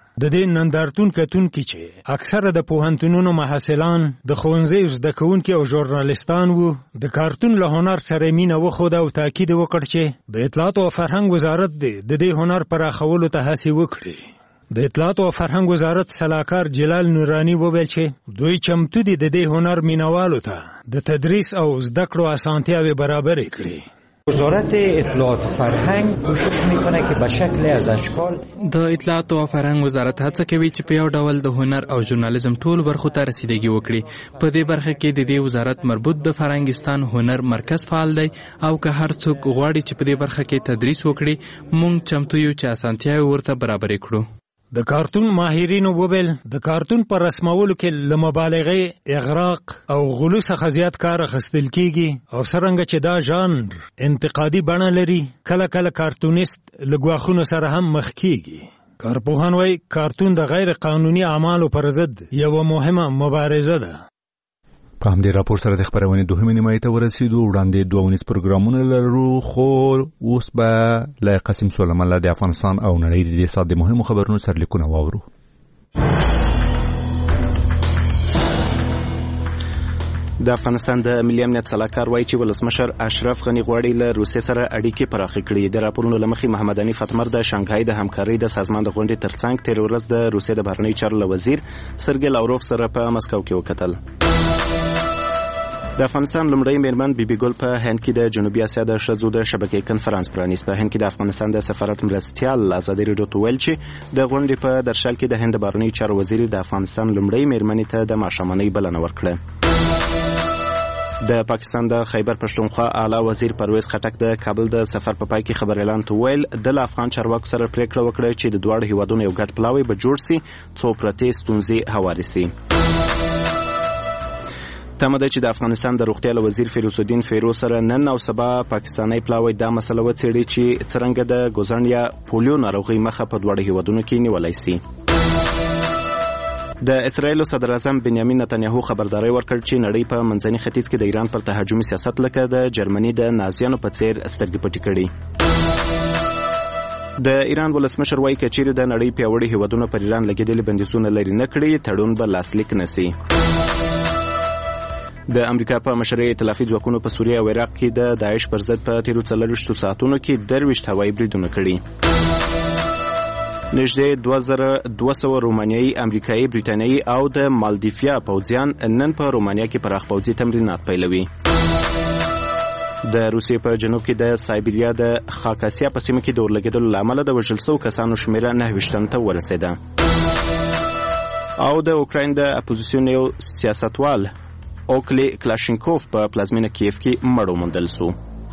د دې نندارتون کتونکي چې اکثره د پوهنتونونو محصلان د ښوونځیو زده کوونکي او ژورنالیستان وو د کارتون له هنر سره مینه وښوده او تاکید وکړ چې د اطلاعاتو او فرهنګ وزارت دې د دې هنر پراخولو ته هڅې وکړي. د اطلاعاتو او فرهنګ وزارت سلاکار جلال نورانی وویل چې دوی چمتو دي د دې هنر مینوالو ته د تدریس او زده کړو اسانتیاوې برابرې کړي. وزارت اطلاعات و فرهنگ کوشش میکنه که به شکل از اشکال د اطلاعات او فرهنګ وزارت هڅه کوي چې په یو ډول د هنر او ژورنالیزم ټول برخو ته رسیدګي وکړي. په دې برخه کې د دې وزارت مربوط د فرهنګستان هنر مرکز فعال دی او که هر څوک غواړي چې په دې برخه کې تدریس وکړي مونږ چمتو یو چې اسانتیاوې ورته برابرې کړو. د کارتون ماهرینو وویل د کارتون پر رسمولو کې له مبالغې، اغراق او غلو څخه زیات کار اخیستل کیږي او څرنګه چې دا ژانر انتقادي بڼه لري کله کله کارتونیست له ګواښونو سره هم مخ کیږي. کارپوهان وایي کارتون د غیر قانوني اعمالو پر ضد یوه مهمه مبارزه ده. په همدې راپور سره د خبرونې دوهمې نیمایي ته ورسېدو. وړاندې دوه ونیز پروګرامونه لرو خو اوس به له قاسم سلیمان الله د افغانستان او نړۍ د دې ساعت د مهمو خبرونو سرلیکونه واورو. د افغانستان د ملي امنیت سلاکار وایي چې ولسمشر اشرف غني غواړي له روسیې سره اړیکې پراخې کړي. د راپورونو له مخې محمد حنیف اتمر د شانګهای د همکارۍ د سازمان د غونډې ترڅنګ تېره ورځ د روسیې د بهرنیو چارو له وزیر سرګی لاوروف سره په مسکو کې وکتل. د افغانستان لومړی میرمن بیبي ګل په هند کې د جنوبي اسیا د ښځو د شبکې کنفرانس پرانیست. په هند کې د افغانستان د سفارت مرستیال ازادي راډیو ته ویل چې د غونډې په درشل کې د هند د بهرنیو چارو وزیر د افغانستان لومړی میرمنې ته د ماښامنۍ بلنه ورکړه. د پاکستان د خیبر پښتونخوا اعلی وزیر پرویز خټک د کابل د سفر په پای کې خبر اعلان ته ویل د افغان چارواکو سره پریکړه وکړه چې د دواړو هیوادونو یو ګډ پلاوی به جوړ سي څو پرتې ستونزې هوارې سي. تمه ده چې د افغانستان د روغتیا له وزیر فیروز الدین فیروز سره نن او سبا پاکستاني پلاوی دا مسله وڅېړي چې څرنګه د ګوزن یا پولیو ناروغي مخه په دواړو هیوادونو کې نیولای سي. د اسرایل صدر اعظم بنیامین نتنیاهو خبرداري ورکړ چې نړۍ په منځني ختیځ کې د ایران پر تهاجمي سیاست لکه د جرمني د نازیانو په څیر سترګې پټې کړي. د ایران ولسمشر وایي که چیرې د نړۍ پیاوړي هیوادونه پر ایران لګېدلي بندیزونه لرې نه کړي تړون به لاسلیک نه سي. د امریکا په مشرۍ ائتلافي ځواکونو په سوریه او عراق کې د داعش پر ضد په تیرو څلوېښتو ساعتونو کې درویشت هوایي بریدونه کړي. نږدې دوه زره دوه سوه رومانیایي، امریکایي، بریټانیایي او د مالدیفیا پوځیان نن په رومانیا کې پراخ پوځي تمرینات پیلوي. د روسیې په جنوب کې د سایبریا د خاکاسیا په سیمه کې د اورلګېدلو له امله د وژل شوو کسانو شمېره نهه ویشتم ته ورسېده. او د اوکراین د اپوزیسیون یو سیاستوال اوکلی کلاشینکوف په پلازمینه کیف کې مړ وموندل سو.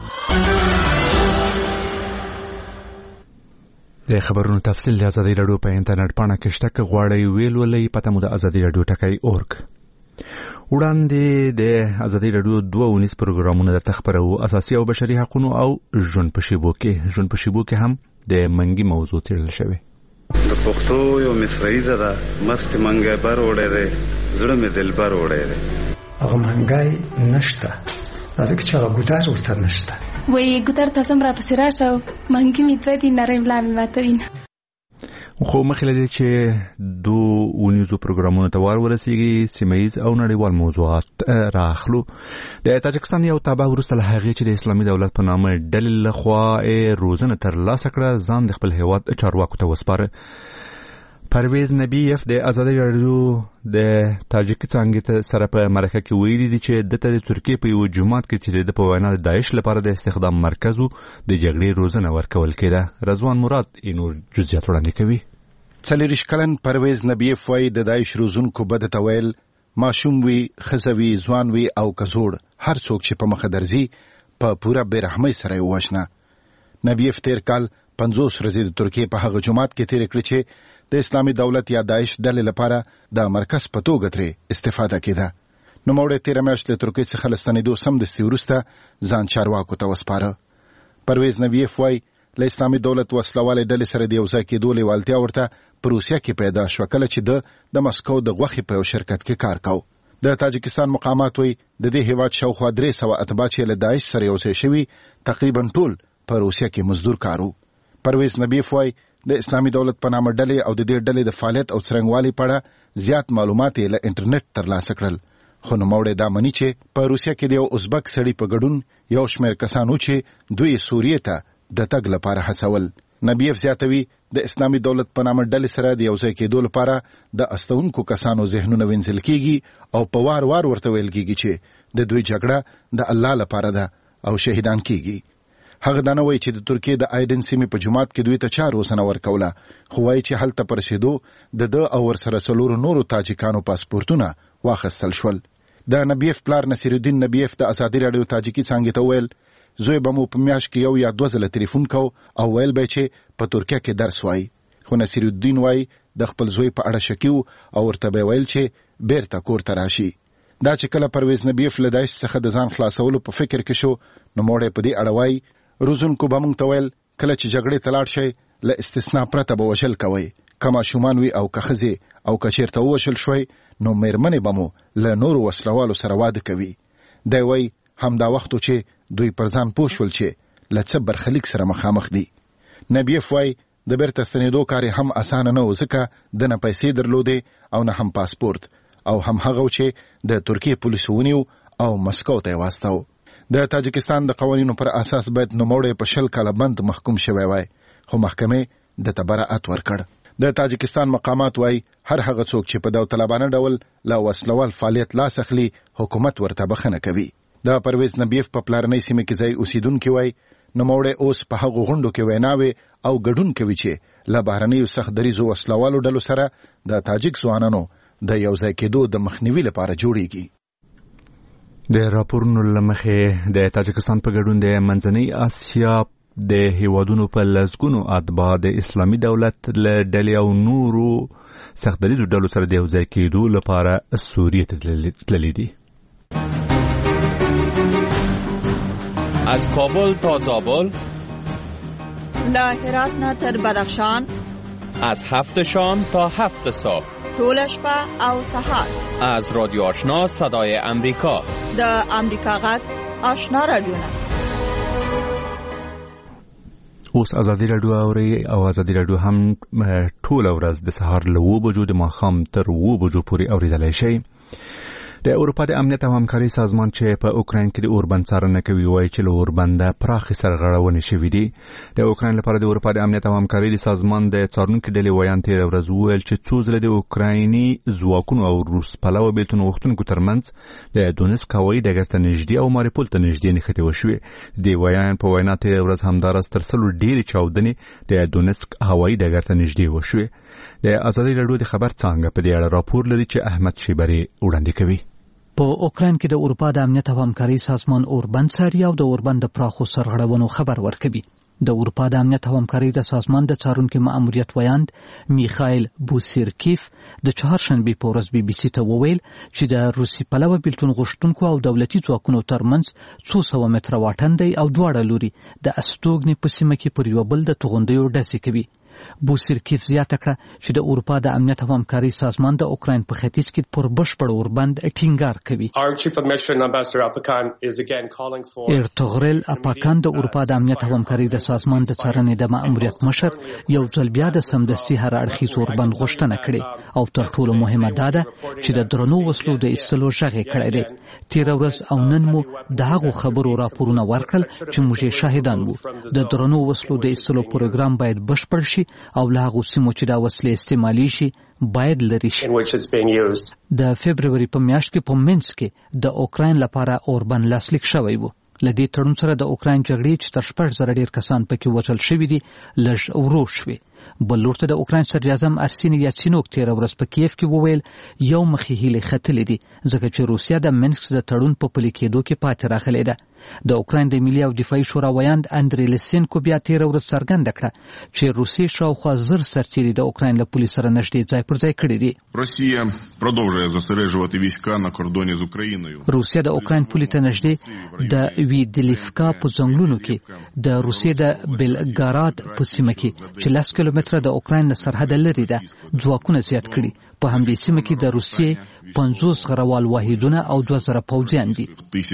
د خبرونو تفصیل د ازادي راډیو په انټرنیټ پاڼه کې شته که غواړئ ویلولئ پته مو د ازادي راډیو ټکی اورګ. وړاندې د ازادي راډیو دوه ونیز پروګرامونه درته خپروو، اساسي او بشري حقوقو او ژوند په شیبو کې. ژوند په شیبو کې هم د منګي موضوع څېړل شوې. د پښتو یو مصرعي ده ده مست منګی بر وړی دی زړه مې دلبر وړی دی. هغه منګی نشته دا ځکه چې هغه ګودر ورته نشته. وایي ګودر ته ځم راپسې راشه او منګي مې دوه دي نری ملا مې ماته وینه. خو مخکې له دې چې دو ونیزو پروګرامونو ته ور ورسیږي سیمه ییز او نړیوال موضوعات راخلو. د تاجکستان یو تابع وروسته له هغې چې د اسلامي دولت په نامه ډلې لخوا روزنه ترلاسه کړه ځان د خپل هیواد چارواکو ته وسپاره. پرویز نبیف د ازادي راډیو د تاجکي څانګې سره په مرکه کې ویلي دي چې دته د ترکیې په یو جومات کې چې د په وینا د داعش لپاره د استخدام مرکز د جګړې روزنه ورکول کېده. رضوان مراد نور جزئیات وړاندې کوي. څلوېښت کلن پرویز نبیف وایي د داعش روزونکو بده ته ویل ماشوم وي، ښځه وي، ځوان وي او کزوړ هر څوک چې په مخه درځي په پوره بېرحمۍ سره یې ووژنه. نبیف تېر کال پنځوس ورځې د ترکیې په هغه جومات کې تېرې کړې چې د اسلامي دولت یا داعش ډلې لپاره د مرکز په توګه ترې استفاده کېده. نوموړی تېره میاشت له ترکیې څخه له ستنېدو سمدستي وروسته ځان چارواکو ته وسپاره. پرویز نبیف وایي له اسلامي دولت وسلوالې ډلې سره د یو ځای کېدو لیوالتیا ورته په روسیه کې پیدا شوه کله چې د د مسکو د غوښې په یو شرکت کې کار کاوه. د تاجکستان مقامات وایي د دې هیواد شاوخوا درې سوه اتباع چې له داعش سره یو ځای شوي تقریبا ټول په روسیه کې مزدور کار وو. پرویز نبیف وایي د اسلامي دولت په نامه ډلې او د دې ډلې د فعالیت او څرنګوالي په اړه زیات معلومات یې له انټرنیټ ترلاسه کړل. خو نوموړی دا مني چې په روسیه کې د یو ازبک سړي په ګډون یو شمېر کسان و چې دوی سوریې ته د تګ لپاره هڅول. نبیف زیاتوي د اسلامي دولت په نامه ډلې سره د یو ځای کېدو لپاره د استوونکو کسانو ذهنونه وینځل کېږي او په وار وار ورته ویل کېږي چې د دوی جګړه د الله لپاره ده او شهیدان کېږي. هغه دا نه وایي چې د ترکیې د آیډن سیمې په جومات کې دوی ته چار روسنه ورکوله، خو وایي چې هلته په رسېدو د ده او ورسره څلورو نورو تاجکانو پاسپورتونه واخیستل شول. د نبیف پلار نصیر الدین نبیف د ازادي راډیو تاجکي څانګې ته ویل زوی به مو په میاشت کې یو یا دوه ځله تلیفون کو او ویل به چې په ترکیه کې درس وایي. خو نصیر الدین وایي د خپل زوی په اړه شکی او ورته به ویل چې بیرته کور ته راشي. دا چې کله پرویز نبیف له داعش څخه د ځان خلاصولو په فکر کې شو نو موړی په دې اړه وایي روزونکو به موږ ته ویل کله چې جګړې ته لاړ شئ له استثنا پرته به وژل کوئ، که ماشومان وي او که ښځې او که چېرته ووژل شوئ نو مېرمنې به مو له نورو وسلوالو سره واده کوي. دی وایي همدا وخت چې دوی پر ځان پوه شول چې له څه برخلیک سره مخامخ دي. نبیف وایي د بیرته ستنېدو کار یې هم اسانه نه و، ځکه ده نه پیسې درلودې او نه هم پاسپورت، او هم هغه چې د ترکیې پولیسو ونیو او مسکو ته یې واستاو. د تاجکستان د قوانینو پر اساس باید نوموړی په شل کاله بند محکوم شوی وای، خو محکمې د ته براعت ورکړ. د تاجکستان مقامات وای هر هغه څوک چې په داوطلبانه ډول له وسلوال فعالیت لاس اخلي حکومت ورته بخښنه کوي. د پرویز نبیف په پلارنۍ سیمه کې ځای اوسیدونکي وای نوموړی اوس په هغو غونډو کې ویناوې او ګډون کوي چې له بهرنیو سخت دریځو وسلوالو ډلو سره د تاجک ځوانانو د یو ځای کېدو د مخنیوي لپاره جوړیږي. د راپورونو له مخې د تاجکستان په ګډون د منځنۍ اسیا د هیوادونو په لسګونو اتباع د اسلامي دولت له ډلې او نورو سخت دریځو ډلو سره د یو ځای کېدو لپاره سوریې ته تللي دي. از کابل تا زابل، له هرات نه تر بدخشان، از هفت شام تا هفت صبح، طول شپه او سحر، از رادیو آشنا صدای امریکا، د امریکا غږ آشنا رادیوونه. اوس ازادي راډیو اوري او ازادي راډیو هم ټول ورځ د سهار له اوه بجو د ماښام تر اوه بجو پورې اورېدلی شئ. د اروپا د امنیت او همکارۍ سازمان چې په اوکراین کې د اوربند څارنه کوي وایي چې له اوربنده پراخې سرغړونې شوي دي. د اوکراین لپاره د اروپا د امنیت او همکارۍ د سازمان د څارونکي ډلې ویان تېره ورځ وویل چې څو ځله د اوکرایني ځواکونو او روس پلوه بېلتون غوښتونکو ترمنځ د دونسک هوایي ډګر ته نږدې او ماریپول ته نږدې نښتې وشوې. د ویان په وینا تېره ورځ همداراز تر سلو ډېرې چاودنې د دونسک هوایي ډګر ته نږدې وشوې. د ازادي راډیو د خبر څانګه په دې اړه راپور لري چې احمد شیبري وړاندې کوي. په اوکراین کې د اروپا د امنیت او همکارۍ سازمان اوربند څاري او د اوربند د پراخو سرغړونو خبر ورکوي. د اروپا د امنیت او همکارۍ د سازمان د څارونکي مأموریت ویاند میخایل بوسیرکیف د چهارشنبې په ورځ بي بي سي ته وویل چې د روسي پلوه بېلتون غوښتونکو او دولتي ځواکونو ترمنځ څو سوه متره واټن دی او دواړه لوري د استوګنې په سیمه کې پر یوه بل د توغندیو ډزې کوي. بوسیرکیف زیاته کړه چې د اروپا د امنیت او همکارۍ سازمان د اوکراین په ختیځ کې پر بشپړ اوربند ټینګار کوي. ارتغرل اپاکان د اروپا د امنیت او همکارۍ د سازمان د څارنې د مأموریت مشر یو ځل بیا د سمدستي هر اړخیز اوربند غوښتنه کړې او تر ټولو مهمه دا ده چې د درنو وسلو د ایستلو غږ یې کړی دی. تېره ورځ او نن مو د هغو خبرو راپورونه ورکړل چې موږ یې شاهدان وو. د درنو وسلو د ایستلو پروګرام باید بشپړ شي او له هغو سیمو چې دا وسلې استعمالي شي باید لرې شي. د فبروري په میاشت کې په منځ کې د اوکراین لپاره اوربند لاسلیک شوی و. له دې تړون سره د اوکراین جګړې چې تر شپږ زره ډېر کسان پکې وژل شوي دي لږ ورو شوې. بل لور ته د اوکراین صدراعظم ارسینی یاتسینوک تېره ورځ په کیف کې وویل یو مخې هیلې ختلې دي ځکه چې روسیه د منسک د تړون په پلي کېدو کې پاتې راغلې ده. د اوکراین د ملي او دفاعي شورا ویاند اندری لیسینکو بیا تېره ورځ څرګنده کړه چې روسیې شاوخوا زر سرتیري د اوکراین له پولې سره نږدې ځای پر ځای کړي دي. روسیه продовжує зосереджувати війська на кордоні з Україною. روسیه د اوکراین پولې ته نږدې د ویدلیفکا په ځنګلونو کې د روسیې د بلګاراد په سیمه کې چې لس کیلومتره د اوکراین له سرحده لرې ده ځواکونه زیات کړي. په همدې سیمه کې د روسیې پنځوس غروال واحدونه او دوه زره پوځیان دي.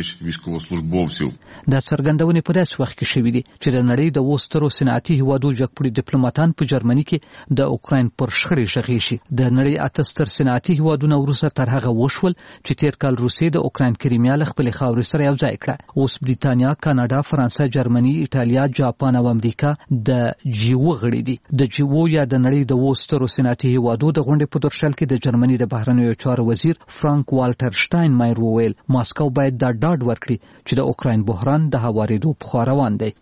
دا څرګندونې په داسې وخت کې شوې دي چې د نړۍ د اوو سترو صنعتي هیوادو جګپوړي ډیپلوماټان په جرمني کې د اوکراین پر شخړې غږی شي. د نړۍ اته ستر صنعتي هیوادونه وروسته تر هغه وشول چې تیر کال روسیې د اوکراین کریمیا له خپلې خاورې سره یو ځای کړه. اوس بریتانیا، کاناډا، فرانسه، جرمني، ایټالیا، جاپان او امریکا د جی او غړي دي. د جی او یا د نړۍ د اوو سترو صنعتي هیوادو د غونډې په درشل کې د جرمني د بهرنیو چارو وزیر فرانک والټر شټاینمایر وویل ماسکو باید دا ډاډ ورکړي چې د اوکراین بحران د هوارېدو په خوا روان دی.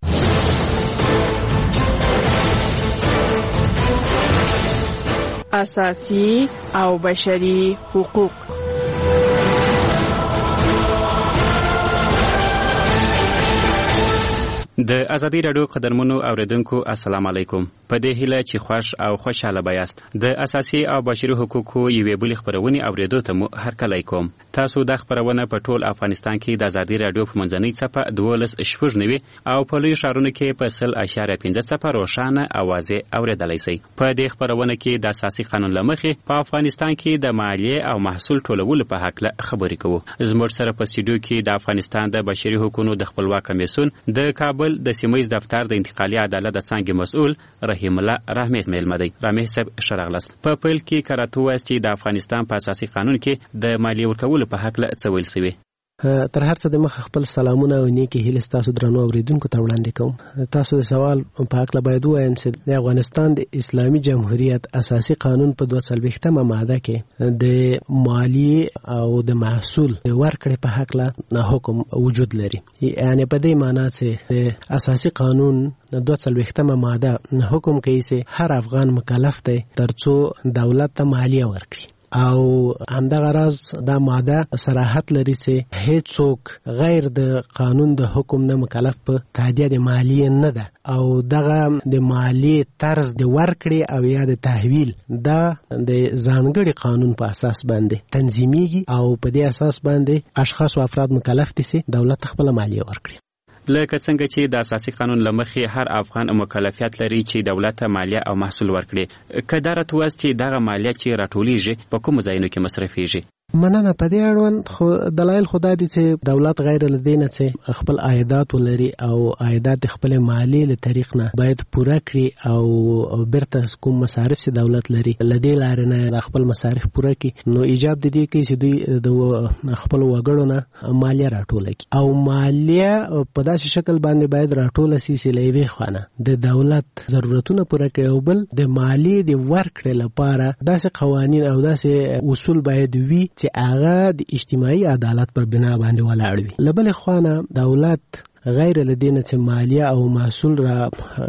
اساسي او بشري حقوق. د ازادي رادیو قدرمنو اوریدونکو السلام علیکم. په دې هیله چې خوش او خوشاله بیاست. د اساسي او بشري حقوقو یوې بلې خبرونه اوریدو ته مو هرکلی کوم. تاسو د خبرونه په ټول افغانستان کې د ازادي رادیو په منځنۍ صفحه دولس شپږ نوي او په لوی ښارونو کې په سل اشاریه پنځه صفحه روښانه اوازې اوریدلای شئ. په دې خبرونه کې د اساسي قانون لمخې په افغانستان کې د مالیې او محصول ټولولو په حق له خبرې کوو. زموږ سره په سټوډیو کې د افغانستان د بشري حقوقو د خپلواک کمیسیون د کابل د سیمایي دفتر د انتقالي عدالت د څنګه مسؤل رحیم الله رحمت ملمدی. رحمت صاحب شرغلست. په پیل کې کاراتو واست چې د افغانستان په اساسي قانون کې د مالیې ورکولو په حق له څه ویل شوی. تر هر څه د مخ خپل سلامونه او نیکی هیله تاسو درنو اوریدونکو ته وړاندې کوم. تاسو د سوال په حق له باید وایم چې د افغانستان د اسلامي جمهوریت اساسي قانون په دوه څلوېښتمه ماده کې د مالیې او د محصول ورکړې په حق له حکم وجود لري. یعنی په دې معنی چې د اساسي قانون دوه څلوېښتمه ماده حکم کوي چې هر افغان مکلف دی ترڅو دولت ته مالیه ورکړي او همدغه راز دا ماده صراحت لري چې هیڅوک غیر د قانون د حکم نه مکلف په تادیه د مالیې نه ده او دغه د مالیې طرز د ورکړې او یا د تحویل دا د ځانګړي قانون په اساس باندې تنظیمیږي او په دې اساس باندې اشخاص او افراد مکلف دي چې دولت خپل مالیه ورکړي. لکه څنګه چې د اساسي قانون لمخې هر افغان مکلفیت لري چې دولت ته مالیه او محصول ورکړي. که دا راتوست چې دغه مالیه چې راټولیږي په کوم ځایونو کې مصرفیږي؟ مننه. په دې اړوند خو دلایل خو دا دي چې دولت غیر له دې نه چې خپل عایدات ولري او عایدات خپل مالیې له طریق نه باید پوره کړي او بیرته کوم مصارف چې دولت لري له دې لارې نه خپل مصارف پوره کړي. نو ایجاب د دې کوي چې دوی د خپل وګړو نه مالیه راټوله کړي او مالیه په داسې شکل باندې باید راټوله سي چې له یوې خوا نه د دولت ضرورتونه پوره کړي او بل د مالیې د ورکړې لپاره داسې قوانین او داسې اصول باید وي چې هغه د اجتماعي عدالت پر بنا باندې ولاړ وي. له بلې خوا نه دولت غیر لدینه چې مالیه او محصول را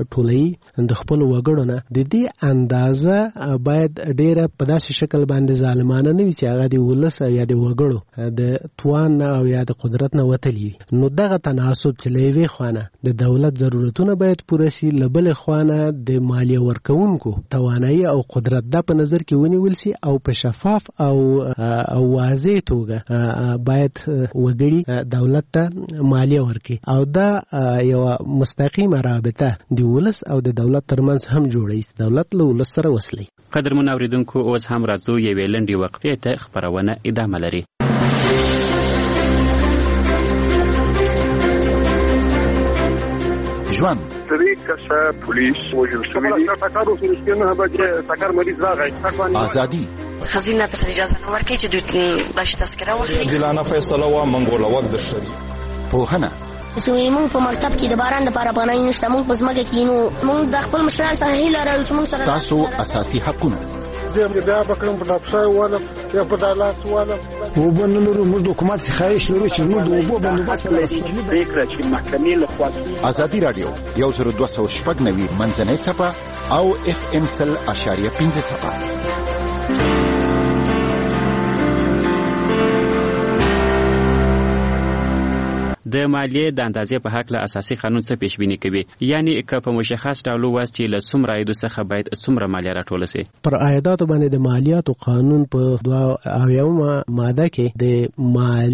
ټولوي د خپل وګړو نه د دې اندازه باید ډیره په داسې شکل باندې ظالمانه نه وي چې هغه د ولس یا د وګړو د توان او یا د قدرت نه وتلی وي. نو دغه تناسب چې له یوې خوا نه د دولت ضرورتونه باید پوره شي، له بلې خوا نه د مالیه ورکوونکو توانایي او قدرت دا په نظر کې ونیول شي او په شفاف او او واضح توګه باید وګړي دولت ته مالیه ورکړي او دا یو مستقیمه رابطه د ولس او د دولت ترمنځ هم جوړي، دولت له ولس سره وصلي. قدرمن اوریدونکو اوس هم راځو یوې لنډې وقفې ته، خبرونه ادامه لري. ژوند درې کسه پولیس وژل شوي دي. ټکر وشو نه بچي ټکر مریض راغی. ازادي خزینه ته اجازه نه ورکړي چې دوی باش تذکره واخلي. ګلانه فیصله وا منګوله وخت د شری پوهنه سوی مونږ په مکتب کې د باران لپاره پناه نشته، مونږ په ځمکه کې نو مونږ د خپل مشران سره هیله لرو چې مونږ سره تاسو اساسي حقونه زه بیا بکرم په لاپشای واله یا په دالاس واله وبنو لرو موږ د حکومت خواهش لرو چې موږ د وبو بندوبست کړو. فکر چې محکمې له خوا ازادي رادیو یو زر دوه سوه شپږ نوي منځنۍ صفحه او اف ام سل اشاریه پنځه صفحه. د مالیې د اندازې په هکله اساسي قانون څه پیشبیني کوي؟ یعنی که په مشخص ډول وواست چې له څومره عایدو څخه باید څومره مالیه راټوله سي؟ پر عایداتو باندې د مالیاتو قانون په دوه اویاومه ماده کې د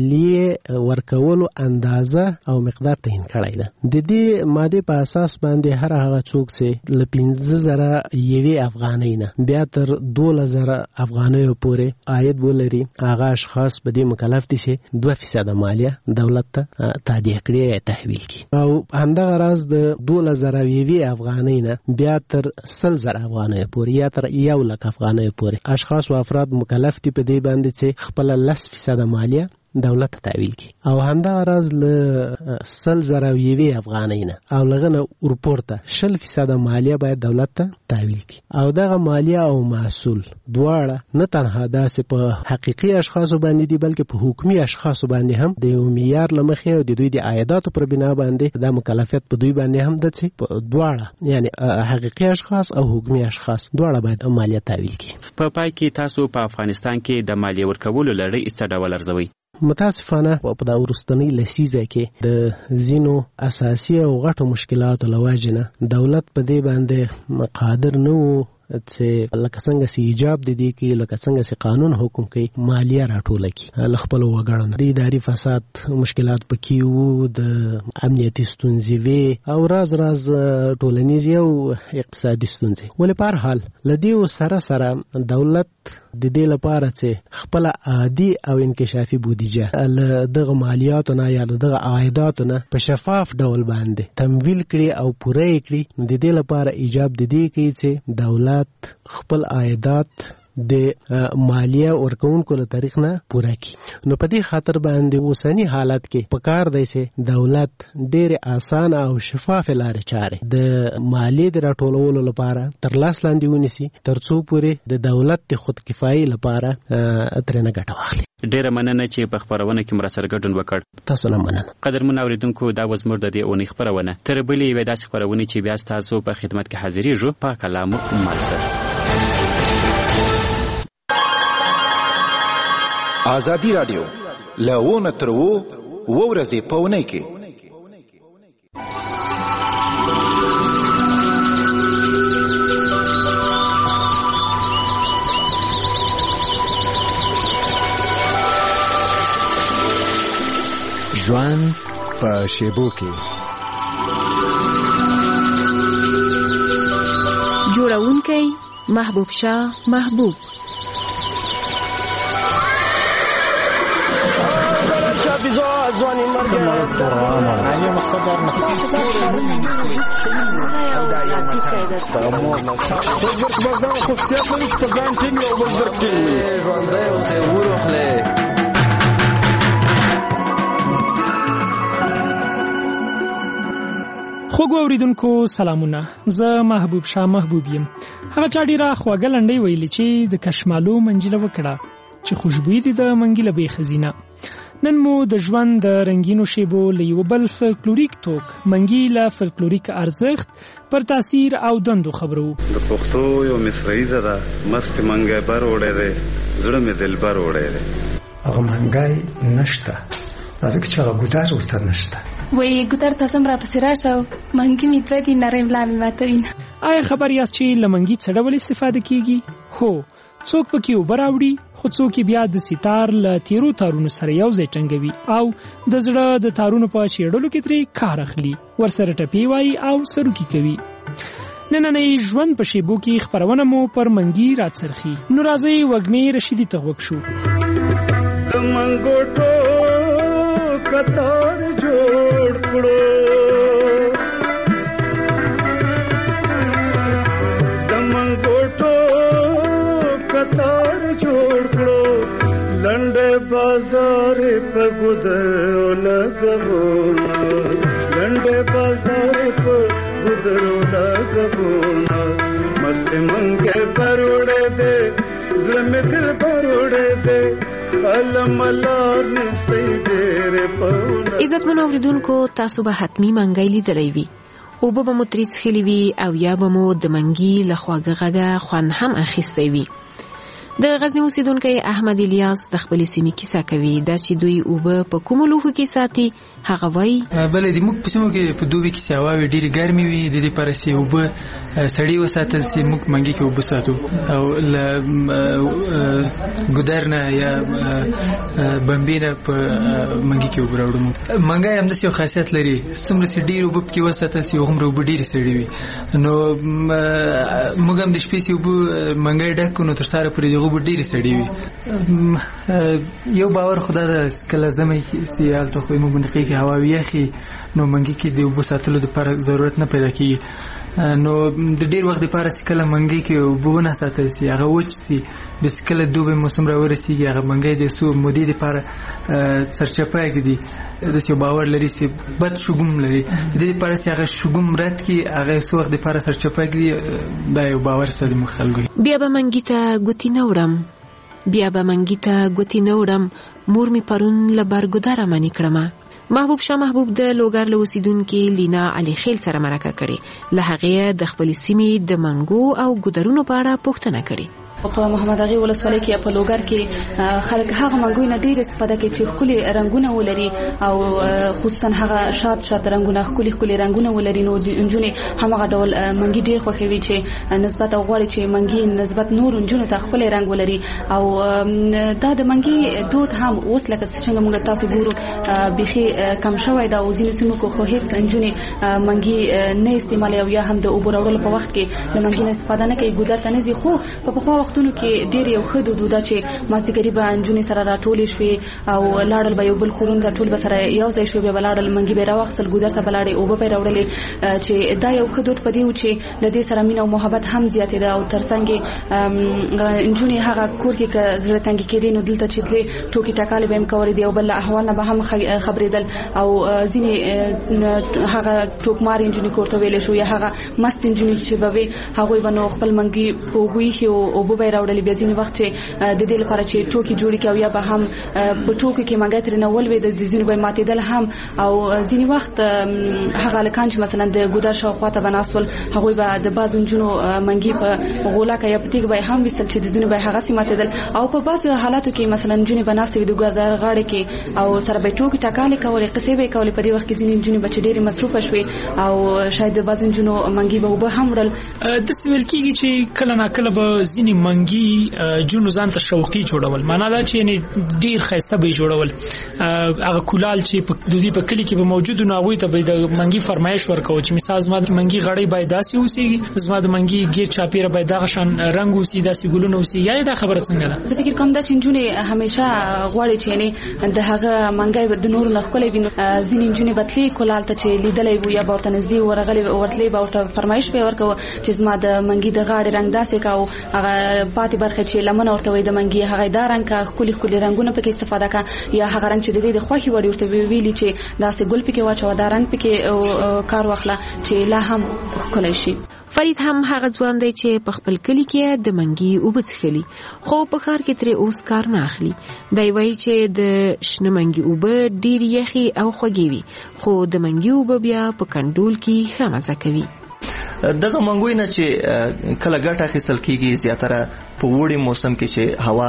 مالیې ورکولو اندازه او مقدار تعیین کړی ده. د دې ماده په اساس باندې هر هغه څوک چې له پنځه زره یوې افغانۍ نه بیا تر دولس زره افغانیو پورې عاید ولري، هغه اشخاص په دې مکلف دي چې دوه فیصده مالیه دولت ته تادیه کړي یا تحویل کړي. او همدغه راز د دولس زره یوې افغانۍ نه بیا تر سل زره افغانیو پورې یا تر یو لک افغانیو پورې اشخاص او افراد مکلف دي په دې باندې چې خپل لس فیصده مالیه دولت ته تحویل کړي. او همدغه راز له سل زره یوې افغانۍ نه او لغه نه ورپورته شل فیصده مالیه باید دولت ته تحویل کړي. او دغه مالیه او محصول دواړه نه تنها داسې په حقیقي اشخاصو باندې دي بلکې په حکومي اشخاصو باندې هم د یو معیار له مخې او د دوی د عایداتو پر بنا باندې دا مکلفیت په دوی باندې هم ده چې په دواړه یعنی حقیقي اشخاص او حکومي اشخاص دواړه باید مالیه تحویل کړي. په پای کې تاسو په افغانستان کې د مالیې ورکولو لړۍ څه ډول ارزوئ؟ متاسفانه په دا ورستنی لسیزه کې د زینو اساسي او غټو مشکلاتو لواجه نه دولت په دې باندې قادر نه و چې لکه څنګه سي ایجاب د دې کې لکه څنګه سي قانون حکم کوي مالیه راټوله کی لخپل وګړو د اداري فساد مشکلات پکې وو، د امنیتي ستونزې وي او راز راز ټولنیزي او اقتصادي ستونزې. ولې په هر حال لدی سره سره دولت د دې لپاره چې خپل عادي او انکشافي بودیجه له دغه مالیاتو نه یا دغه عایداتو نه په شفاف ډول باندې تمویل کړي او پوره کړي، د دې لپاره ایجاب د دې کوي چې دولت خپل عایدات د مالیه ورکونکو له طریق نه پوره کی. نو په دې خاطر باندې اوسنی حالت کې پکار دی چې دولت ډېر آسان او شفاف لارې چارې د مالیې د راټولولو لپاره تر لاس لاندې ونیسي ترڅو پورې د دولت د خودکفایي لپاره ترنه ګټه واخلي. ډیره مننه چې په خبرونه کې مرسته ګډون وکړ. تاسو نه مننه. قدرمن اوریدونکو، دا و زموږ د دې اونۍ خبرونه. تر بلې یوې داسې خبرونې چې بیا ستاسو په خدمت کې حاضرېږو. په کلامو مالسه آزادی رادیو لونه تر وو ورځې په اونۍ کې ژوند په شیبو کې جوړونکی محبوب شاه محبوب ځواني مرګ علی مقصد دار نه بزرګ بازار خصوصیت لري چې په ځان ټیم یو بزرګ ټیم ژوندۍ اوسې وروخلې. خوږو اوریدونکو سلامونه، زه محبوب شاه محبوب یم. هغه چا ډیره خواږه لنډۍ ویلي چې د کشمالو منجله وکړه چې خوشبویي دي د منګیله بې خزینه. نن مو د ژوند د رنگینو شیبو له یو بل فلکلوریک توک منګیله فلکلوریک ارزښت پر تاثیر او دندو خبرو. د پښتو یو مصرعي ده، مست منګی بر وړی دی، زړه مې دلبر وړی دی. هغه منګی نشته، ځکه چې هغه ګودر ورته نشته. وایي ګودر ته ځم راپسې راشه، منګي مې دوه دي، نری ملا مې ماتوینه. آیا خبر یاست چې له منګي څه ډول استفاده کیږي؟ هو، څوک پکې اوبه راوړي، خو څوک بیا د ستار له تیرو تارونو سره یو ځای ټنګوي او د زړه د تارونو په چیړلو کې ترې کار اخلي، ورسره ټپې وایي او سروکي کوي. نننۍ ژوند په شیبو کې خبرونه مو پر منګي راڅرخي. نو راځئ وږمې رشیدي ته غوږ شو. د منګوټو کتار جوړ کړو، د منګوټو کتار جوړ کړو، لنډه بازار په ګودرو لګو، لنډه بازار په ګودرو لګو، مست منګه پروړې دې، زړه مې دل پروړې دې. عزتمن اوریدونکو، تاسو به حتمی منګی لیدلی وي. اوبه به مو ترې څښلي وي او یا به مو د منګي له خواږه غږه خوند هم اخیستی وي. د غزنی اوسیدونکو احمد الیاس د خپل سیمې کیسه کوي دا چې دوی اوبه په کوم لوښو کې ساتي. هغه وایي بلې د موږ په سیمو کې په دوبي کې سیاواوي ډېرې ګرمې وي د دې لپاره چې اوبه سړې وساتل سي. موږ منګي کې اوبه ساتو او له ګودر نه یا بمبې نه په منګي کې اوبه راوړو. منګی همداسې یو خاصیت لري څومره چې ډېرې اوبه پکې وساتل سي هغومره اوبه ډېرې سړې وي. نو موږ هم د شپې چې اوبه منګی ډک کړو نو تر سهاره پورې د هغو اوبه ډېرې سړې وي. یو باور خدا ده کله ژمی چې هلته خو موږ منطقې کې هوا وي یخي نو منګي کې د اوبو ساتلو دپاره ضرورت نه پیدا کېږي. نو د ډېر وخت دپاره چې کله منګي کې اوبه ونه ساتل سي هغه وچ سي بیا چې کله دوبی موسم راورسېږي هغه منګی د څو مودې دپاره سرچپه ږدي. داسې یو باور لري چې بد شګوم لري د دې دپاره چې هغه شګوم رد کړي هغه څو وخت دپاره سرچپه ږدي. دا یو باور سره د موږ خلکو. بیا به منګي ته ګوتې نه وړم بیا به منګي ته ګوتې نه وړم مور مې پرون له برګودره منې کړمه. محبوب شاه محبوب د لوګر له اوسیدونکې لینا علي خیل سره مرکه کړې. له هغې د خپلې سیمې د منګو او ګودرونو په اړه پوښتنه کړې. په محمد اغي ولسوالۍ کې په لوګر کې خلک هغه منګوي نه ډېر استفاده کوي چې ښکلي رنګونه ولري او خصوصا هغه شاد شاد رنګونه ښکلي ښکلي رنګونه ولري. نو نجونې همغه ډول منګي ډېر خوښوي چې نسبت او غواړي چې منګي نسبت نور نجونو ته ښکلی رنګ ولري. او دا د منګي دود هم اوس لکه څنګه موږ تاسو ګورو بیخي کم شوی دا. او ځینې سیمو کې خو هېڅ نجونې منګي نه استعمالوي او یا هم د اوبو راوړلو په وخت کې د منګي نه استفاده نه کوي ګودر ته نه ځي. خو په پخوا وختونو کې ډېر یو ښه دود ده چې مازدیګري به نجونې سره راټولې شوې او لاړل به یو بل کورونو ته ټول به سره یو ځای شوې بیا به لاړل منګي به یې راواخیستل ګودر ته به لاړې اوبه به یې راوړلې چې دا یو ښه دود په دې و چې له دې سره مینه او محبت هم زیاتېده. او تر څنګ نجونې هغه کور کې که زړه تنګي کېدې نو دلته چې تلې ټوکې ټکالې به یې هم کولې د یو بل له احوال نه به هم خبرېدل. او ځینې هغه ټوکمارې نجونې کور ته ویلی شو یا هغه مست نجونې چې به وې هغوی به نو خپل منګي په اوبو ایښي او اوبه به یې راوړلې. بیا ځینې وخت چې د دې لپاره چې ټوکې جوړې کړي او یا به هم په ټوکو کې منګی ترې نه ولوېده د ځینو به یې ماتېدل هم. او ځینې وخت هغه هلکان چې مثلا د ګودر شاوخوا ته به ناست ول هغوی به د بعضو نجونو منګي په غولکه یا په تیږ به یې هم ویستل چې د ځینو به یې هغسې ماتېدل. او په بعضو حالاتو کې مثلا نجونې به ناستې وي د ګودر غاړې کې او سره به یې ټوکې ټکالې کولې قصې به یې کولې. په دې وخت کې ځینې نجونې به چې ډېرې مصروفه شوې او شاید د بعضو نجونو منګي به اوبه هم وړل. داسې ویل کېږي چې کله ناکله به ځینې منګي جونو ځان ته شوقي جوړول. معنا دا چې یعنې ډېر ښایسته به یې جوړول. هغه کولال چې په دوی په کلي کې به موجود و نو هغوی ته به یې د منګي فرمایش ورکوه چې مثال زما د منګي غړۍ باید داسې اوسېږي زما د منګي ګیر چاپېره باید دغه شان رنګ اوسي داسې ګلونه اوسي. یا دا خبره څنګه ده؟ زه فکر کوم دا چې نجونې همیشه غواړي چې یعنې د هغه منګی د نورو نه ښکلی وي. ځینې نجونې به تلې کولال ته چې لیدلی و یا به ورته نږدې ورغلې ورتلې به ورته فرمایش به یې ورکوه چې زما د منګي د غاړې رنګ داسې کا او هغه پاتې برخه چې لمنه ورته وایي د منګي هغه دا رنګ کا ښکلي ښکلي رنګونه پکې استفاده کا یا هغه رنګ چې د دې د خوښې وړ ورته ویلي چې داسې ګل پکې واچوه دا رنګ پکې کار واخله چې لا هم ښکلی شي. فرید هم هغه ځوان دی چې په خپل کلی کې د منګي اوبه څښلي خو په ښار کې ترې اوس کار نه اخلي. دی وایي چې د شنه منګي اوبه ډېرې یخې او خوږې وي خو د منګي اوبه بیا په کنډول کې ښه مزه کوي. دغه منګوی نه چې کله ګټه اخیستل کېږي زیاتره په وړي موسم کې چې هوا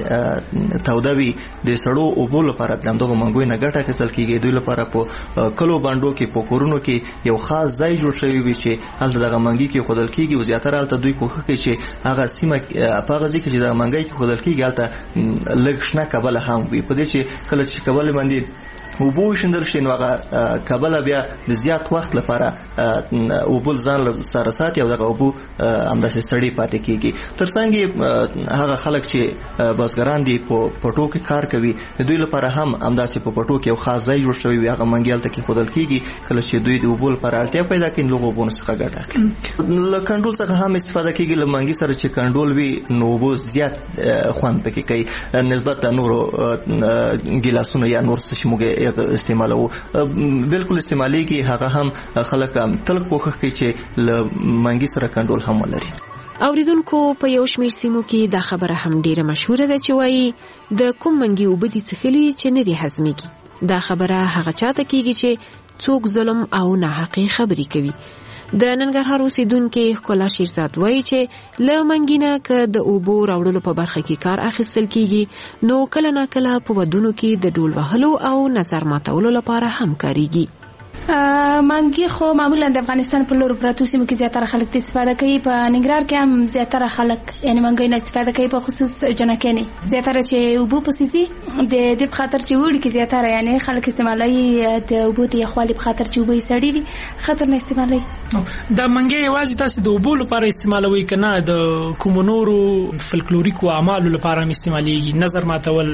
توده وي د سړو اوبو لپاره د همدغه منګوی نه ګټه اخیستل کېږي. دوی لپاره په کلو بانډو کې په کورونو کې یو خاص ځای جوړ شوی وي چې هلته دغه منګي کې ښودل کېږي او زیاتره هلته دوی کوښښ کوي چې هغه سیمه په هغه ځای کې چې دغه منګی کې ښودل کېږي هلته لږ شنه کبله هم وي. په دې چې کله چې کبله باندې اوبو وشیندل شي نو هغه کبله بیا د زیات وخت لپاره اوبو ځان سره ساتي او دغه اوبو همداسې سړې پاتې کېږي. تر څنګ هغه خلک چې بزګران دي په پټو کې کار کوي د دوی لپاره هم همداسې په پټو کې یو خاص ځای جوړ شوی وي هغه منګي هلته کېښودل کېږي کله چې دوی د اوبو لپاره اړتیا پیدا کړي له اوبو څخه ګټه اخلي. له کنډول څخه هم استفاده کېږي. له منګي سره چې کنډول وي نو اوبو زیات خوند پکې کوي نسبت نورو ګیلاسونو یا نور څه چې موږ استعمالو بالکل استعمالېږي. هغه هم خلک تل کوښښ کوي چې له منګي سره کنډول هم ولري. اوریدونکو په یو شمېر سیمو کې دا خبره هم ډیره مشهوره ده چې وایي د کوم منګي اوبه دي څښلي چې نه دي هضمېږي. دا خبره هغه چاته کېږي چې څوک ظلم او ناحقې خبرې کوي. د ننګرهار اوسیدونکو ښکلا شیرزاد وایي چې له منګینه که د اوبو راوړلو په برخه کې کار اخیستل کیږي نو کله نه کله په ودونو کې د ډول وهلو او نظر ماتولو لپاره هم کاریږي. منګي خو معمولا د افغانستان په لور پراتو سیمو کې زیاتره خلک استفاده کوي، په ننګرهار کې هم زیاتره خلک یعنی منګي نه استفاده کوي، په خصوص جنکاني زیاتره چې اوبو پسیسي د دې په خاطر چې وړي کې زیاتره یعنی خلک استعمالوي د اوبو د یخوالي په خاطر چې اوبو یې سړې وي خطر نه استعمالوي. دا منګي یوازې تاسو د اوبو لپاره استعمالوي کنه د کوم نورو فلکلوریکو اعمالو لپاره هم استعماليږي؟ نظر ماتول،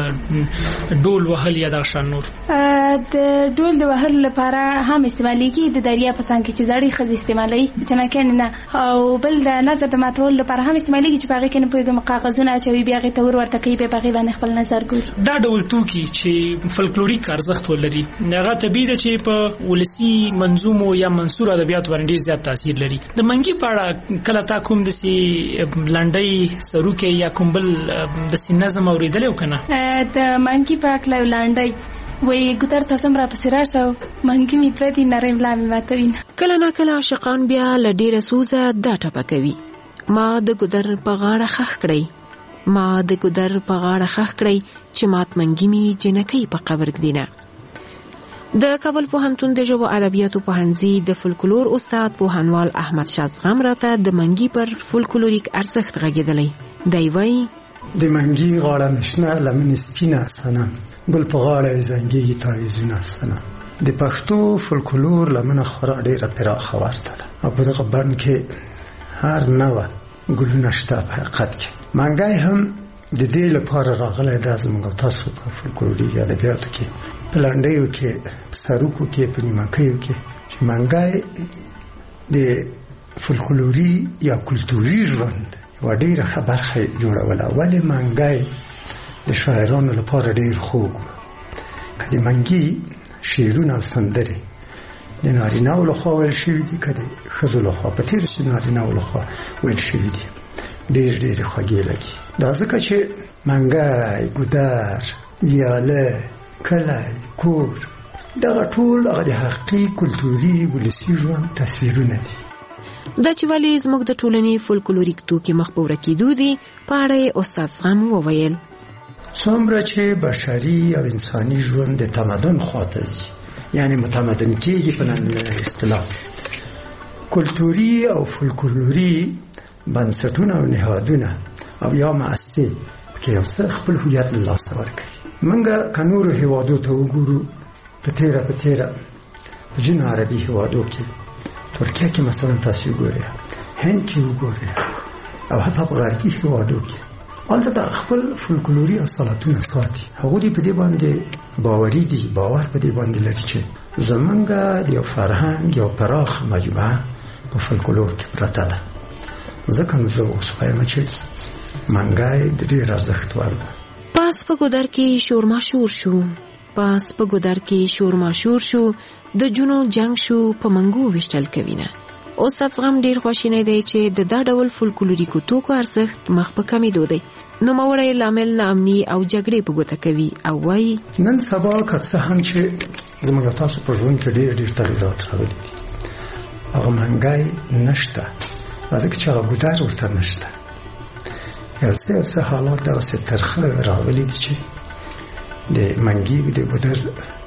د ډول وهل یا د شان نور د ډول د وهل لپاره هم استعماليږي، د دریا په څنګ کې چې زړې خزې استعمالوي جنکان نه، او بل د نظر د ماتول لپاره هم استعماليږي چې باغې کې نه پوهېږم کاغذونه اچوي بیا هغې ته ور ورته کوي بیا باغې باندې خپل نظر ګوري. دا ډول توکي چې فلکلوریک ارزښت ولري هغه طبیعي ده چې په ولسي منظومو یا منثور ادبیاتو باندې ډېر زیات تاثیر لري. د منګي په اړه کله تا کوم داسې لنډۍ سروکې یا کوم بل داسې نظم اورېدلی و که نه؟ د منګي په هکله یو لنډۍ وای ګودر تاسم را پسې راشه منګي می دوی نری ملا می ماتوي. کله نه کله عاشقان بیا له ډیره سوزه دا ټپه کوي، ما د ګودر په غاړه خخ کړی، ما د ګودر په غاړه خخ کړی چې مات منګي می جنکی په قبر ږدینه. د کابل پوهنتون د ژبو ادبیاتو پوهنځي د فولکلور استاد پوهنوال احمد شازغم راته د منګي پر فولکلوریک ارزښت غږېدلی. دی وایي د منګي غاړه مشنه لمن سپینه سنم بل په غاړه زنګي تعویذونه سنم. د پښتو فولکلور لمنه خورا ډیره پراخه ورته ده او په دغه بڼ کې هر نوع ګلونه شته. په حقیقت کې منګي هم د دې لپاره راغلی دا زموږ تاسو په فولکلوري ادبیاتو کې په لنډیو کې په سروکو کې په نیمکیو کې چې منګي د فولکلوري یا کلتوري ژوند یوه ډیره ښه برخه جوړوله. ولې منګي د شاعرانو لپاره ډیر خوږ که د منګي شعرونه او سندرې د نارینه‌و لخوا ویل شوي دي که د ښځو لخوا په تېره چې نارینه‌و لخوا ویل شوي دي ډېر ډېرې خوږې لګي. دا ځکه چې منګی، ګودر، ویاله، کلی، کور دغه ټول هغه د حقیقي کلتوري ولسي ژوند تصویرونه دي. دا چې ولې زموږ د ټولنې فولکلوریک توکي مخ په ورکېدو دي په اړه یې استاد زغم وویل. څومره چې بشري او انساني ژوند د تمدن خواته ځي یعنی متمدن کېږي په نن اصطلاح، کلتوري او فولکلوري بنسټونه او نهادونه او یا مؤسسې پکې یو څه خپل هویت له لاسه ورکوي. موږ که نورو هېوادو ته وګورو په تېره په تېره په ځینو عربي هېوادو کې ترکیه کې مثلا تاسو وګورئ، هند کې وګورئ او حتی په غربي هېوادو کې هلته د خپل فولکلوري اصالتونه ساتي. هغوی په دې باندې باوري دي، باور په دې باندې لري چې زمونږ د یو فرهنګ یو پراخ مجموعه په فولکلور کې پرته ده. ځکه نو زه اوس وایم چې منګی د ډېر ارزښت وړ ده. پاس په ګودر کې شور ماشور شو، پاس په ګودر کې شور ماشور شو، د جنو جنگ شو په منګو وشتل کوینه. استاد زغم ډیر خوشینه دی چې د دا ډول فولکلوریکو توکو ارزښت مخ په کمیدو دی. نو موري لامل نامني او جګړې په ګوته کوي او وايي نن سبا که څه هم چې زموږ تاسو په ژوند کې ډیر ډیر تغیرات راغلي دي، هغه منګي نشته، ځکه چې هغه ګودر ورته نشته. یو څه څه حالات دغسې ترخه راغلي دي چې د منګي د ګودر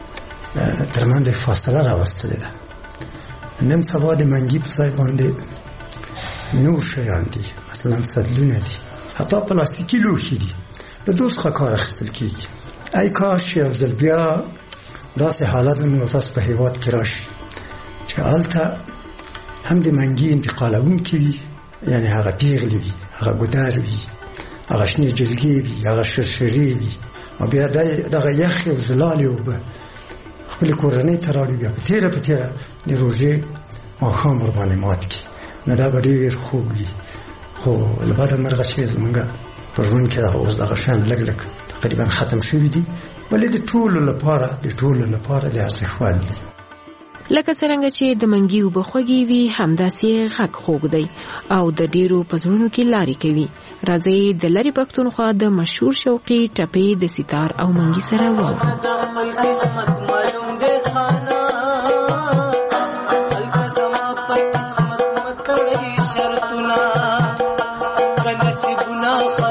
ترمنځ فاصله راوستلې ده. نن سبا د منګي په ځای باندې نور شیان دي، مثلا سدلونه دي، حتی پلاستیکي لوښي دي، له دوی څخه کار اخیستل کېږي. ای کاش یو ځل بیا داسې حالت زموږ تاسو په هېواد کې راشي چې هلته هم د منګي انتقالوونکي وي، یعنی هغه پیغلې وي، هغه ګودر وي، هغه شنې جلګې وي، هغه شرشرې وي، او بیا دغه یخې او زلالې اوبه خپلې کورنۍ ته راوړي، بیا په تېره په تېره د روژې ماښام ورباندې مات کړي. نو دا به ډېر خوږ وي. خو له بده مرغه چې زموږ په ژوند کې اوس دغه شیان لږ لږ تقریبا ختم شوي دي، ولې د ټولو لپاره د ټولو لپاره د ارزښت وړ دي. لکه څرنګه چې د منګي اوبه خوږې وي، همداسې غږ خوږ دی او د ډېرو په زړونو کې لارې کوي. راځئ د لرې پښتونخوا د مشهور شوقي ټپې د ستار او منګي سره واورو. خلق زما په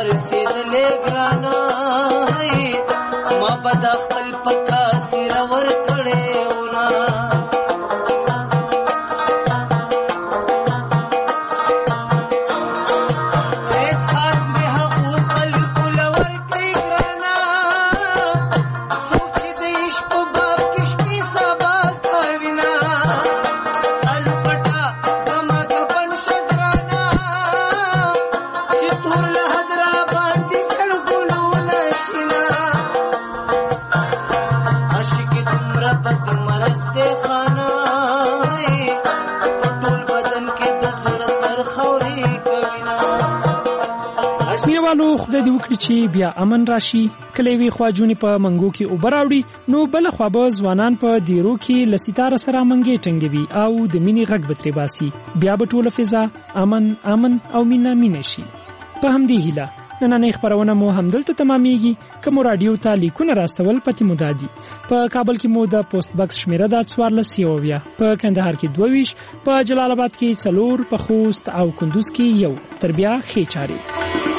رسیدلې ګرانا ما په خپل پکا سیر ور کړې ونا مینوالو خدای دې وکړي چې بیا امن راشي کله وی خواجونی په منګو کې وبراوړي نو بل خو به ځوانان په دیرو کې لسیتار سره منګي ټنګوي او د مینې غږ بتري باسي بیا به ټوله فضا امن امن او مینا مینا شي په همدې هیله نننۍ خبرونه مو همدلته تمامېږي کوم رادیو ته لیکونه راستول پتی مودادي په کابل کې مو د پوسټ باکس شمیره د څوارلس یوویا په کندهار کې دوه ویش په جلال آباد کې څلور په خوست او کندوز کې یو تر بیا خې چاري